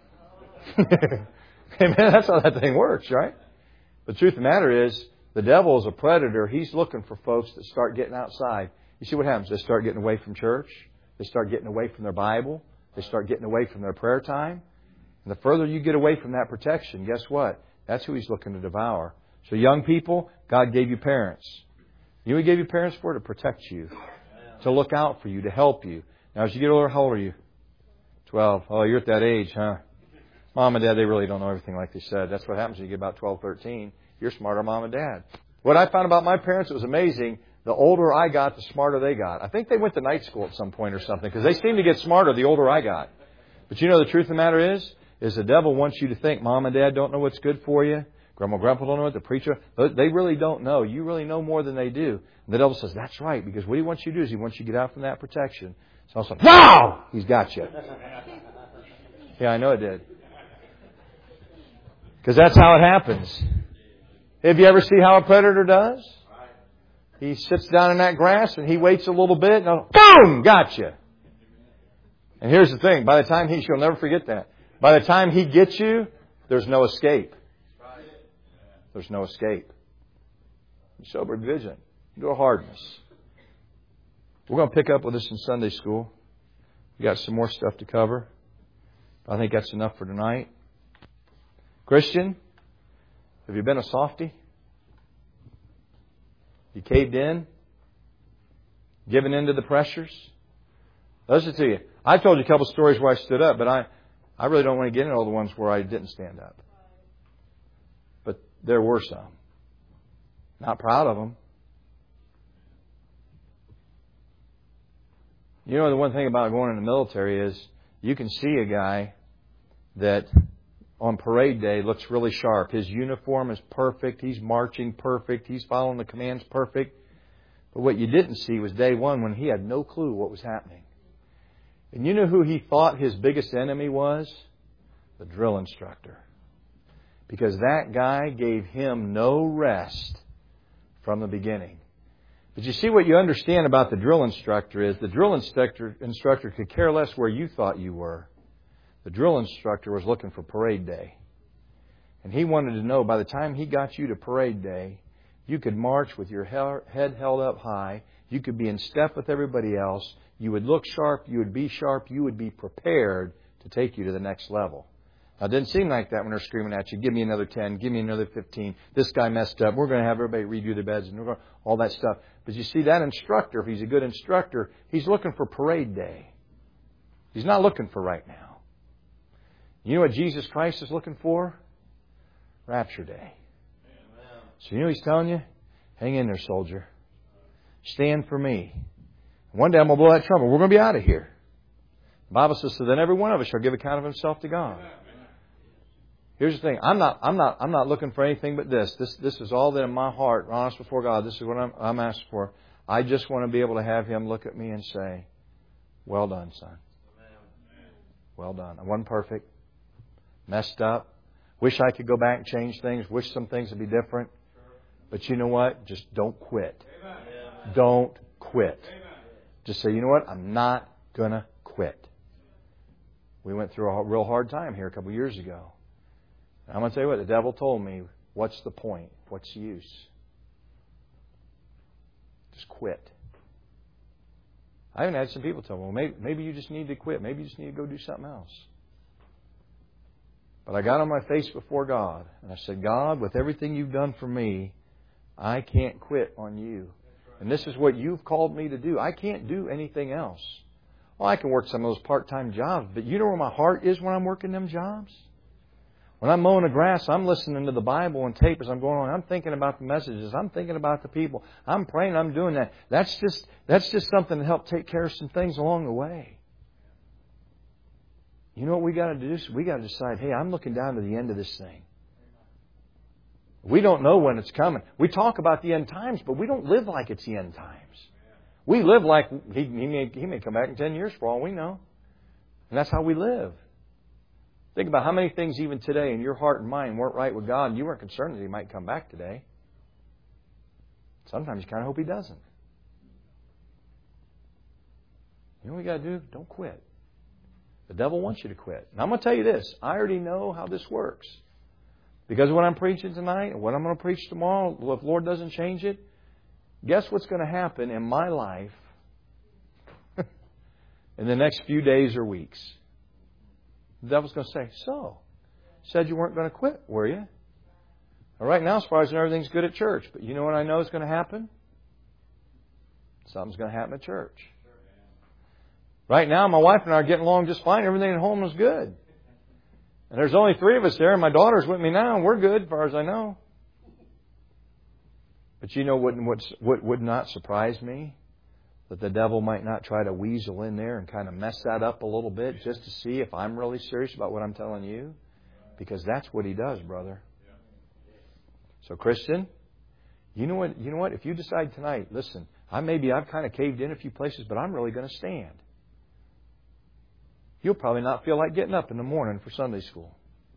Amen. That's how that thing works, right? The truth of the matter is, the devil is a predator. He's looking for folks that start getting outside. You see what happens? They start getting away from church. They start getting away from their Bible. They start getting away from their prayer time. And the further you get away from that protection, guess what? That's who He's looking to devour. So young people, God gave you parents. You know what He gave you parents for? To protect you. To look out for you. To help you. Now as you get older, how old are you? twelve. Oh, you're at that age, huh? Mom and Dad, they really don't know everything like they said. That's what happens when you get about twelve, thirteen. You're smarter than Mom and Dad. What I found about my parents, it was amazing. The older I got, the smarter they got. I think they went to night school at some point or something, because they seemed to get smarter the older I got. But you know the truth of the matter is, is the devil wants you to think Mom and Dad don't know what's good for you. Grandma and Grandpa don't know what, the preacher, they really don't know. You really know more than they do. And the devil says, that's right, because what he wants you to do is he wants you to get out from that protection. So I was like, wow! He's got you. Yeah, I know it did. Because that's how it happens. Have you ever see how a predator does? He sits down in that grass and he waits a little bit and boom! Gotcha. And here's the thing. By the time he, you'll never forget that. By the time he gets you, there's no escape. There's no escape. Sober vigilant. Endure hardness. We're going to pick up with this in Sunday school. We got some more stuff to cover. I think that's enough for tonight. Christian, have you been a softy? You caved in? Given in to the pressures? Listen to you. I told you a couple of stories where I stood up, but I, I really don't want to get into all the ones where I didn't stand up. But there were some. Not proud of them. You know, the one thing about going in the military is you can see a guy that on parade day looks really sharp. His uniform is perfect. He's marching perfect. He's following the commands perfect. But what you didn't see was day one when he had no clue what was happening. And you know who he thought his biggest enemy was? The drill instructor. Because that guy gave him no rest from the beginning. But you see, what you understand about the drill instructor is the drill instructor, instructor could care less where you thought you were. The drill instructor was looking for parade day. And he wanted to know by the time he got you to parade day, you could march with your head held up high. You could be in step with everybody else. You would look sharp. You would be sharp. You would be prepared to take you to the next level. Now, it didn't seem like that when they're screaming at you, give me another ten, give me another fifteen. This guy messed up. We're going to have everybody redo their beds and we're going to, all that stuff. But you see, that instructor, if he's a good instructor, he's looking for parade day. He's not looking for right now. You know what Jesus Christ is looking for? Rapture day. So you know what He's telling you? Hang in there, soldier. Stand for me. One day I'm going to blow that trumpet. We're going to be out of here. The Bible says, so then every one of us shall give account of himself to God. Here's the thing. I'm not, I'm not, I'm not looking for anything but this. This, this is all that in my heart, honest before God. This is what I'm, I'm asking for. I just want to be able to have Him look at me and say, well done, son. Well done. I wasn't perfect. Messed up. Wish I could go back and change things. Wish some things would be different. But you know what? Just don't quit. Don't quit. Just say, you know what? I'm not going to quit. We went through a real hard time here a couple of years ago. I'm going to tell you what, the devil told me, what's the point? What's the use? Just quit. I even had some people tell me, well, maybe, maybe you just need to quit. Maybe you just need to go do something else. But I got on my face before God, and I said, God, with everything You've done for me, I can't quit on You. And this is what You've called me to do. I can't do anything else. Well, I can work some of those part-time jobs, but you know where my heart is when I'm working them jobs? When I'm mowing the grass, I'm listening to the Bible and tape as I'm going on. I'm thinking about the messages. I'm thinking about the people. I'm praying. I'm doing that. That's just that's just something to help take care of some things along the way. You know what we got to do? We got to decide, hey, I'm looking down to the end of this thing. We don't know when it's coming. We talk about the end times, but we don't live like it's the end times. We live like he, he, may, he may come back in ten years for all we know. And that's how we live. Think about how many things even today in your heart and mind weren't right with God and you weren't concerned that He might come back today. Sometimes you kind of hope He doesn't. You know what you got to do? Don't quit. The devil wants you to quit. And I'm going to tell you this. I already know how this works. Because of what I'm preaching tonight and what I'm going to preach tomorrow, if the Lord doesn't change it, guess what's going to happen in my life in the next few days or weeks? The devil's going to say, so, said you weren't going to quit, were you? Well, right now, as far as everything's good at church. But you know what I know is going to happen? Something's going to happen at church. Right now, my wife and I are getting along just fine. Everything at home is good. And there's only three of us there, and my daughter's with me now, and we're good as far as I know. But you know what, what would not surprise me? That the devil might not try to weasel in there and kind of mess that up a little bit just to see if I'm really serious about what I'm telling you. Because that's what he does, brother. So, Christian, you know what? You know what? If you decide tonight, listen, I maybe I've kind of caved in a few places, but I'm really going to stand. You'll probably not feel like getting up in the morning for Sunday school.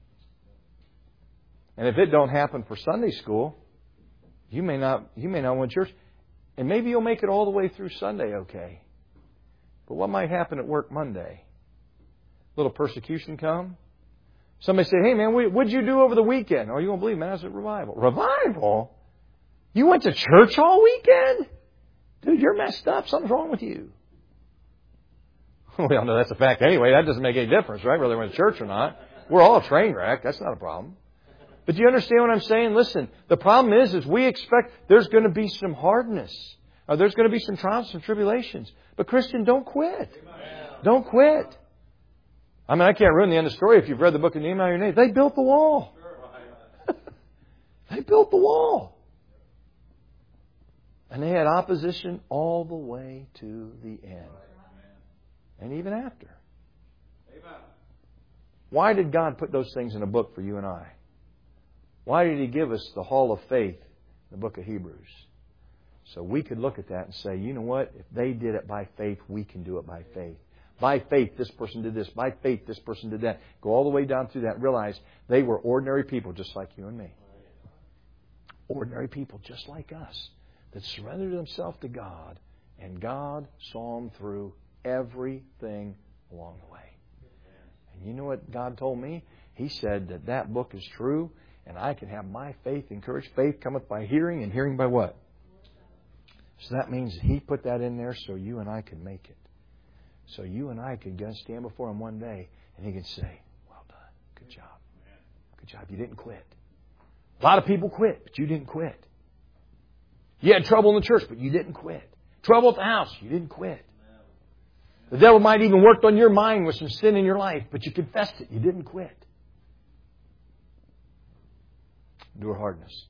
And if it don't happen for Sunday school, you may not you may not want church. And maybe you'll make it all the way through Sunday okay. But what might happen at work Monday? A little persecution come? Somebody say, hey man, what'd you do over the weekend? Oh, you won't believe, man, I was at revival. Revival? You went to church all weekend? Dude, you're messed up. Something's wrong with you. We all know that's a fact anyway. That doesn't make any difference, right? Whether we're in church or not. We're all a train wreck. That's not a problem. But do you understand what I'm saying? Listen, the problem is, is we expect there's going to be some hardness. Or there's going to be some trials and tribulations. But Christian, don't quit. Amen. Don't quit. I mean, I can't ruin the end of the story if you've read the book of Nehemiah or Nehemiah. They built the wall. They built the wall. And they had opposition all the way to the end. And even after. Why did God put those things in a book for you and I? Why did He give us the Hall of Faith, the book of Hebrews? So we could look at that and say, you know what? If they did it by faith, we can do it by faith. By faith, this person did this. By faith, this person did that. Go all the way down through that and realize they were ordinary people just like you and me. Ordinary people just like us that surrendered themselves to God, and God saw them through everything along the way. And you know what God told me? He said that that book is true, and I can have my faith encouraged. Faith cometh by hearing, and hearing by what? So that means He put that in there so you and I could make it. So you and I could stand before Him one day, and He could say, well done. Good job. Good job. You didn't quit. A lot of people quit, but you didn't quit. You had trouble in the church, but you didn't quit. Trouble at the house, you didn't quit. The devil might even worked on your mind with some sin in your life, but you confessed it. You didn't quit. endure hardness.